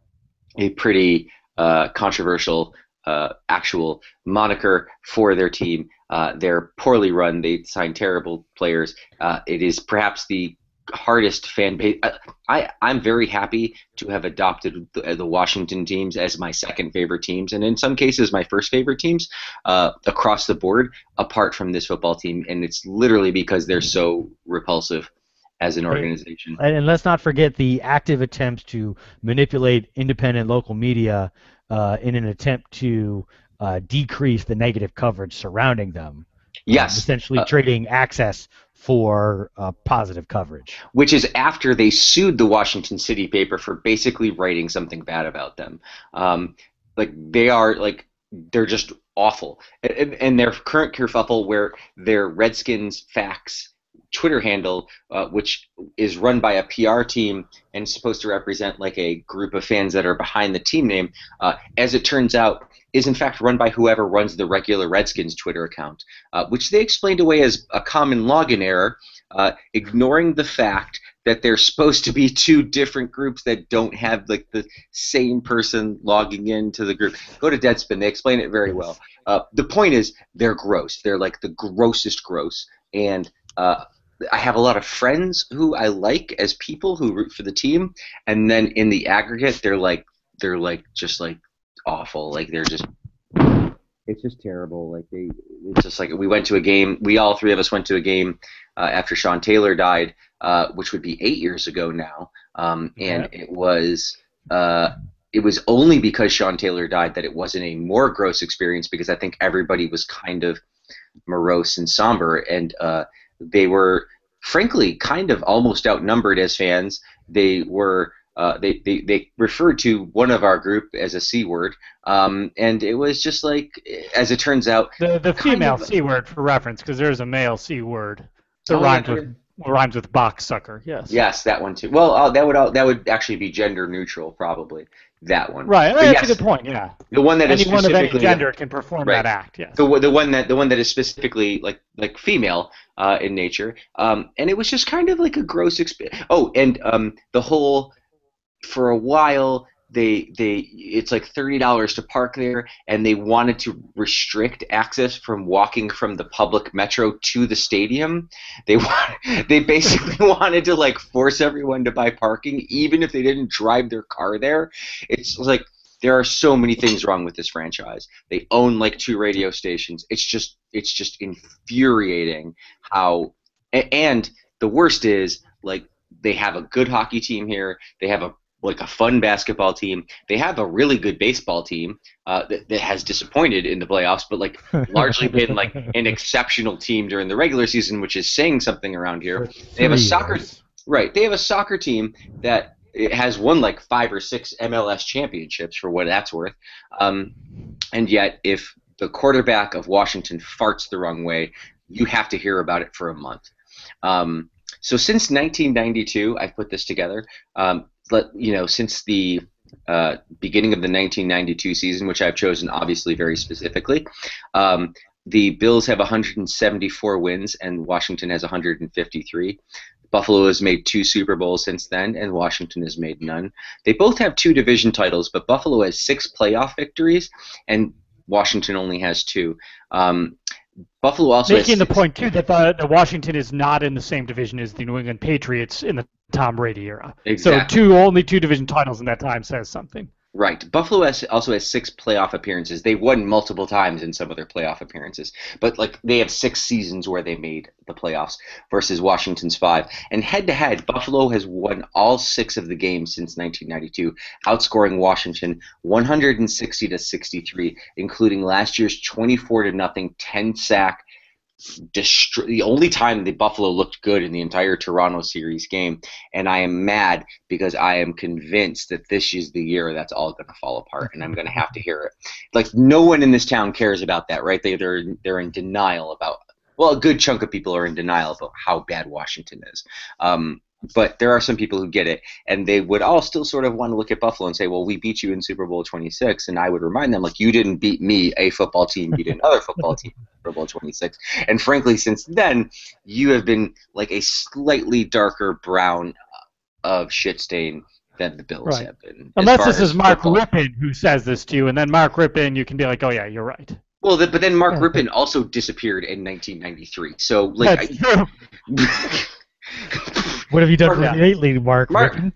a pretty uh, controversial uh, actual moniker for their team. Uh, they're poorly run. They sign terrible players. Uh, it is perhaps the hardest fan base. I, I, I'm very happy to have adopted the, the Washington teams as my second favorite teams, and in some cases my first favorite teams uh, across the board, apart from this football team, and it's literally because they're so repulsive as an organization. And, and let's not forget the active attempts to manipulate independent local media uh, in an attempt to uh, decrease the negative coverage surrounding them. Yes. Um, essentially uh, trading access for uh, positive coverage. Which is after they sued the Washington City paper for basically writing something bad about them. Um, like they are like they're just awful. And, and their current kerfuffle where their Redskins Facts Twitter handle, uh, which is run by a P R team and supposed to represent like a group of fans that are behind the team name, uh, as it turns out, is in fact run by whoever runs the regular Redskins Twitter account, uh, which they explained away as a common login error, uh, ignoring the fact that there's supposed to be two different groups that don't have like the same person logging into the group. Go to Deadspin; they explain it very well. Uh, the point is, they're gross. They're like the grossest gross, and uh, I have a lot of friends who I like as people who root for the team, and then in the aggregate, they're like they're like just like awful. Like they're just It's just terrible. Like they, it's just like we went to a game. We all three of us went to a game uh, after Sean Taylor died, uh, which would be eight years ago now. Um, and yeah. it was uh, it was only because Sean Taylor died that it wasn't a more gross experience, because I think everybody was kind of morose and somber, and uh, they were frankly kind of almost outnumbered as fans. They were. Uh, they, they, they referred to one of our group as a C word, um, and it was just like, as it turns out... The the female of, C word for reference, because there's a male C word that oh, rhymes, with, rhymes with box sucker, yes. Yes, that one too. Well, uh, that would uh, that would actually be gender neutral, probably, that one. Right, but that's yes, a good point, yeah. The one that Anyone is of any gender can perform right. that act, yes. The, the, one that, the one that is specifically like, like female uh, in nature, um, and it was just kind of like a gross experience. Oh, and um, the whole... For a while, they they it's like thirty dollars to park there, and they wanted to restrict access from walking from the public metro to the stadium. They want, they basically wanted to like force everyone to buy parking, even if they didn't drive their car there. It's like there are so many things wrong with this franchise. They own like two radio stations. It's just it's just infuriating how, and the worst is like they have a good hockey team here. They have a like a fun basketball team. They have a really good baseball team uh, that, that has disappointed in the playoffs, but like largely been like an exceptional team during the regular season, which is saying something around here. They have a soccer, right? They have a soccer team that has won like five or six M L S championships, for what that's worth. Um, and yet, if the quarterback of Washington farts the wrong way, you have to hear about it for a month. Um, so since nineteen ninety-two, I've put this together. Um, Let, you know, since the uh, beginning of the nineteen ninety-two season, which I've chosen obviously very specifically, um, the Bills have one hundred seventy-four wins and Washington has one hundred fifty-three. Buffalo has made two Super Bowls since then, and Washington has made none. They both have two division titles, but Buffalo has six playoff victories, and Washington only has two. Um, Buffalo also making has the point too that the, the Washington is not in the same division as the New England Patriots in the Tom Brady era. Exactly. So two only two division titles in that time says something. Right. Buffalo has, also has six playoff appearances. They won multiple times in some of their playoff appearances, but like they have six seasons where they made the playoffs versus Washington's five. And head to head, Buffalo has won all six of the games since nineteen ninety-two, outscoring Washington one hundred sixty to sixty-three, including last year's twenty-four to nothing ten sack. Destro- the only time the Buffalo looked good in the entire Toronto series game, and I am mad because I am convinced that this is the year that's all going to fall apart, and I'm going to have to hear it. Like no one in this town cares about that, right? They they're they're in denial about. Well, a good chunk of people are in denial about how bad Washington is. Um, but there are some people who get it, and they would all still sort of want to look at Buffalo and say, well, we beat you in Super Bowl twenty-six, and I would remind them, like, you didn't beat me, a football team beat another football team in Super Bowl twenty-six. And frankly, since then, you have been like a slightly darker brown of shit stain than the Bills right. have been. Unless this is Mark football. Rippon who says this to you, and then Mark Rippon, you can be like, oh, yeah, you're right. Well, the, but then Mark Rippon also disappeared in nineteen ninety-three. So, like, That's true. I, what have you done Mark, lately, Mark, Mark Rippon?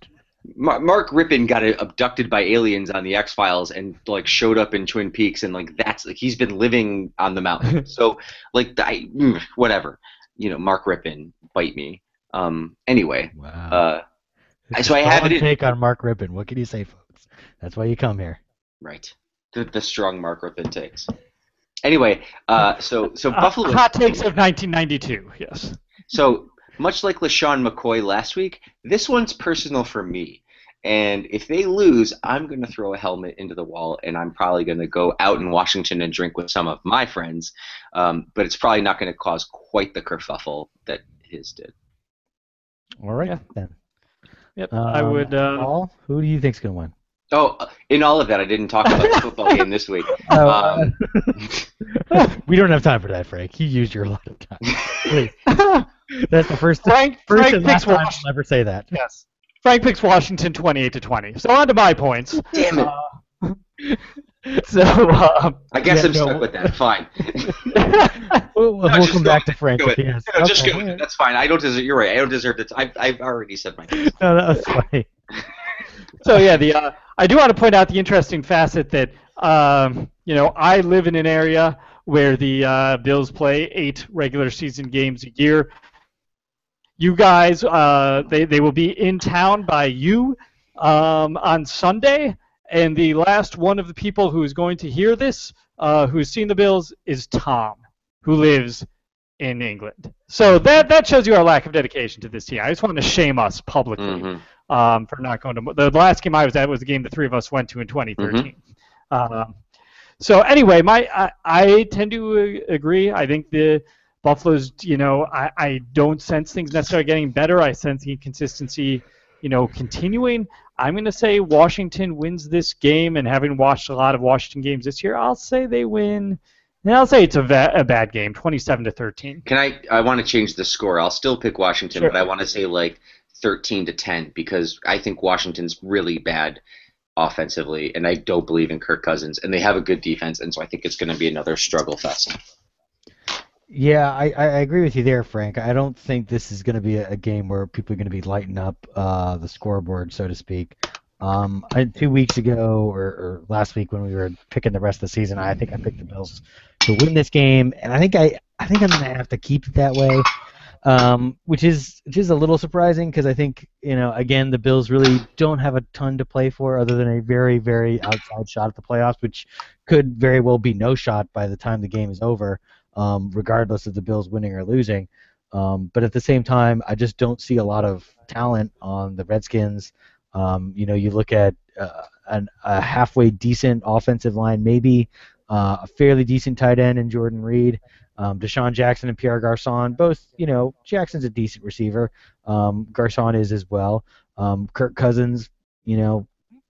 Mark Rippon got abducted by aliens on the X-Files and like showed up in Twin Peaks, and like that's like he's been living on the mountain. So like I, whatever, you know, Mark Rippon, bite me. Um, anyway, wow. uh, so I have it. In, take on Mark Rippon. What can you say, folks? That's why you come here. Right. The, the strong Mark Rippon takes. Anyway, uh, so so uh, Buffalo. Hot takes of nineteen ninety-two. Yes. So much like LaShawn McCoy last week, this one's personal for me. And if they lose, I'm going to throw a helmet into the wall, and I'm probably going to go out in Washington and drink with some of my friends. Um, but it's probably not going to cause quite the kerfuffle that his did. All right, yeah. then. Yep, um, I would. Uh, Paul, who do you think's going to win? Oh, in all of that, I didn't talk about the football game this week. Oh, um, uh, we don't have time for that, Frank. You used your lot of time. Please. That's the first, Frank, first Frank and last time Washington. I'll ever say that. Yes. Frank picks Washington twenty-eight to twenty. So on to my points. Damn it. Uh, so uh, I guess yeah, I'm no. stuck with that. Fine. we'll we'll No, come back to Frank. Go If he it. has. No, just Okay. go with it. That's fine. I don't deserve. You're right. I don't deserve it. I've I've already said my. Piece. No, that was funny. So yeah, the uh, I do want to point out the interesting facet that um, you know, I live in an area where the uh, Bills play eight regular season games a year. You guys, uh, they, they will be in town by you um, on Sunday, and the last one of the people who is going to hear this, uh, who's seen the Bills, is Tom, who lives in England. So that that shows you our lack of dedication to this team. I just wanted to shame us publicly mm-hmm. um, for not going to the last game I was at was the game the three of us went to in twenty thirteen. Mm-hmm. Um, so anyway, my I, I tend to agree. I think the Buffalo's, you know, I, I don't sense things necessarily getting better. I sense the inconsistency, you know, continuing. I'm going to say Washington wins this game, and having watched a lot of Washington games this year, I'll say they win. And I'll say it's a, va- a bad game, twenty-seven to thirteen. Can I? I want to change the score. I'll still pick Washington, sure. but I want to say like thirteen to ten because I think Washington's really bad offensively, and I don't believe in Kirk Cousins, and they have a good defense, and so I think it's going to be another struggle fest. Yeah, I, I agree with you there, Frank. I don't think this is going to be a, a game where people are going to be lighting up uh, the scoreboard, so to speak. Um, I, two weeks ago or, or last week when we were picking the rest of the season, I think I picked the Bills to win this game, and I think I I think I'm going to have to keep it that way, um, which is which is a little surprising because I think, you know, again, the Bills really don't have a ton to play for other than a very, very outside shot at the playoffs, which could very well be no shot by the time the game is over. Um, regardless of the Bills winning or losing. Um, but at the same time, I just don't see a lot of talent on the Redskins. Um, you know, you look at uh, an, a halfway decent offensive line, maybe uh, a fairly decent tight end in Jordan Reed, um, Deshaun Jackson and Pierre Garçon. Both, you know, Jackson's a decent receiver. Um, Garçon is as well. Um, Kirk Cousins, you know,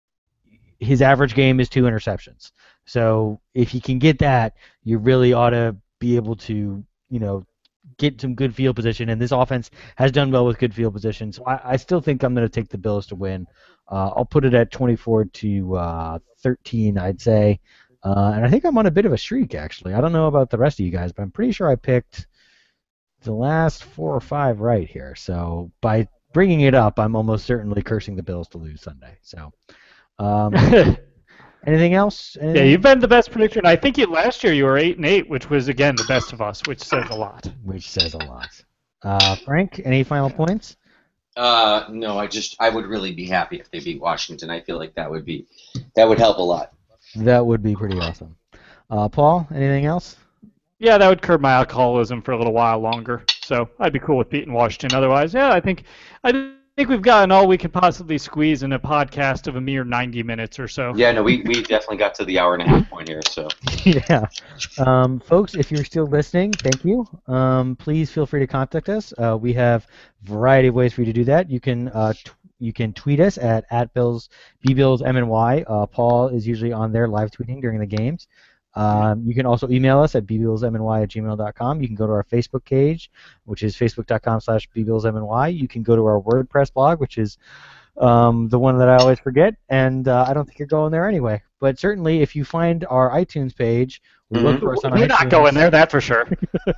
his average game is two interceptions. So if you can get that, you really ought to be able to, you know, get some good field position, and this offense has done well with good field position. So I, I still think I'm going to take the Bills to win. Uh, I'll put it at twenty-four to thirteen, I'd say, uh, and I think I'm on a bit of a streak actually. I don't know about the rest of you guys, but I'm pretty sure I picked the last four or five right here. So by bringing it up, I'm almost certainly cursing the Bills to lose Sunday. So. Um, Anything else? Anything? Yeah, you've been the best predictor, and I think you, last year you were eight and eight, which was again the best of us, which says a lot. Which says a lot. Uh, Frank, any final points? Uh, no, I just I would really be happy if they beat Washington. I feel like that would be that would help a lot. That would be pretty awesome. Uh, Paul, anything else? Yeah, that would curb my alcoholism for a little while longer. So I'd be cool with beating Washington. Otherwise, yeah, I think I. I think we've gotten all we could possibly squeeze in a podcast of a mere ninety minutes or so. Yeah, no, we, we definitely got to the hour and a half point here. So yeah, um, folks, if you're still listening, thank you. Um, please feel free to contact us. Uh, we have a variety of ways for you to do that. You can uh, t- you can tweet us at at Bills B Bills M N Y. Uh, Paul is usually on there live tweeting during the games. Um, you can also email us at b bills m n y at gmail dot com. You can go to our Facebook page, which is facebook dot com slash b bills m n y. You can go to our WordPress blog, which is um, the one that I always forget, and uh, I don't think you're going there anyway. But certainly, if you find our iTunes page, we mm-hmm. look for us on We're iTunes. not going there, that's for sure.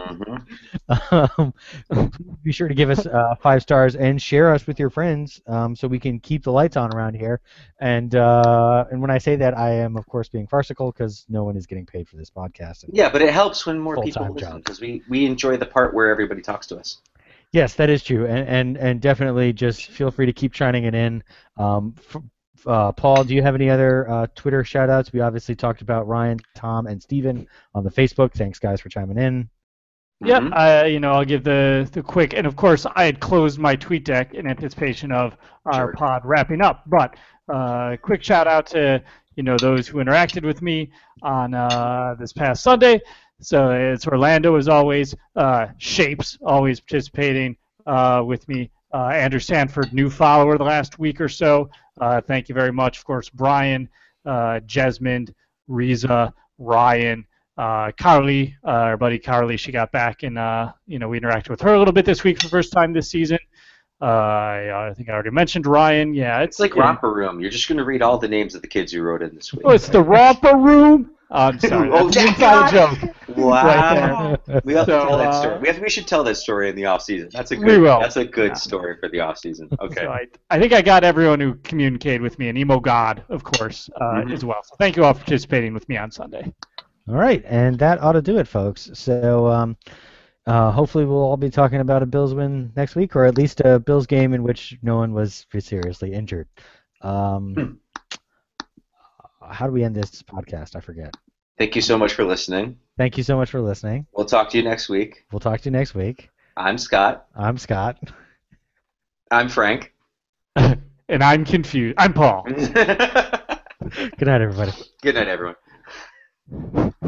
um, be sure to give us uh, five stars and share us with your friends, um, so we can keep the lights on around here. And uh, and when I say that, I am of course being farcical because no one is getting paid for this podcast. Yeah, but it helps when more people listen because we, we enjoy the part where everybody talks to us. Yes, that is true, and and, and definitely just feel free to keep shining it in. Um, f- uh, Paul, do you have any other uh, Twitter shout-outs? We obviously talked about Ryan, Tom, and Steven on the Facebook. Thanks, guys, for chiming in. Yep, mm-hmm. I, you know, I'll give the, the quick, and of course, I had closed my tweet deck in anticipation of our sure. pod wrapping up, but uh, quick shout-out to, you know, those who interacted with me on uh, this past Sunday. So it's Orlando, as always. Uh, Shapes, always participating uh, with me. Uh, Andrew Sanford, new follower the last week or so. Uh, thank you very much. Of course, Brian, uh, Jesmond, Riza, Ryan, uh, Carly, uh, our buddy Carly. She got back, and uh, you know we interacted with her a little bit this week for the first time this season. Uh, I, I think I already mentioned Ryan. Yeah, it's, it's like yeah. Romper Room. You're just going to read all the names of the kids you wrote in this week. Oh, it's the Romper Room. I'm sorry. oh, that's an inside joke. Wow. Right we have so, to tell that story. Uh, we, have, we should tell that story in the off season. That's a good. We will. That's a good yeah. story for the off season. Okay. So I, I think I got everyone who communicated with me, and Emo God, of course, uh, mm-hmm. as well. So thank you all for participating with me on Sunday. All right, and that ought to do it, folks. So um, uh, hopefully we'll all be talking about a Bills win next week, or at least a Bills game in which no one was seriously injured. Um, how do we end this podcast? I forget. Thank you so much for listening. Thank you so much for listening. We'll talk to you next week. We'll talk to you next week. I'm Scott. I'm Scott. I'm Frank. And I'm confused. I'm Paul. Good night, everybody. Good night, everyone.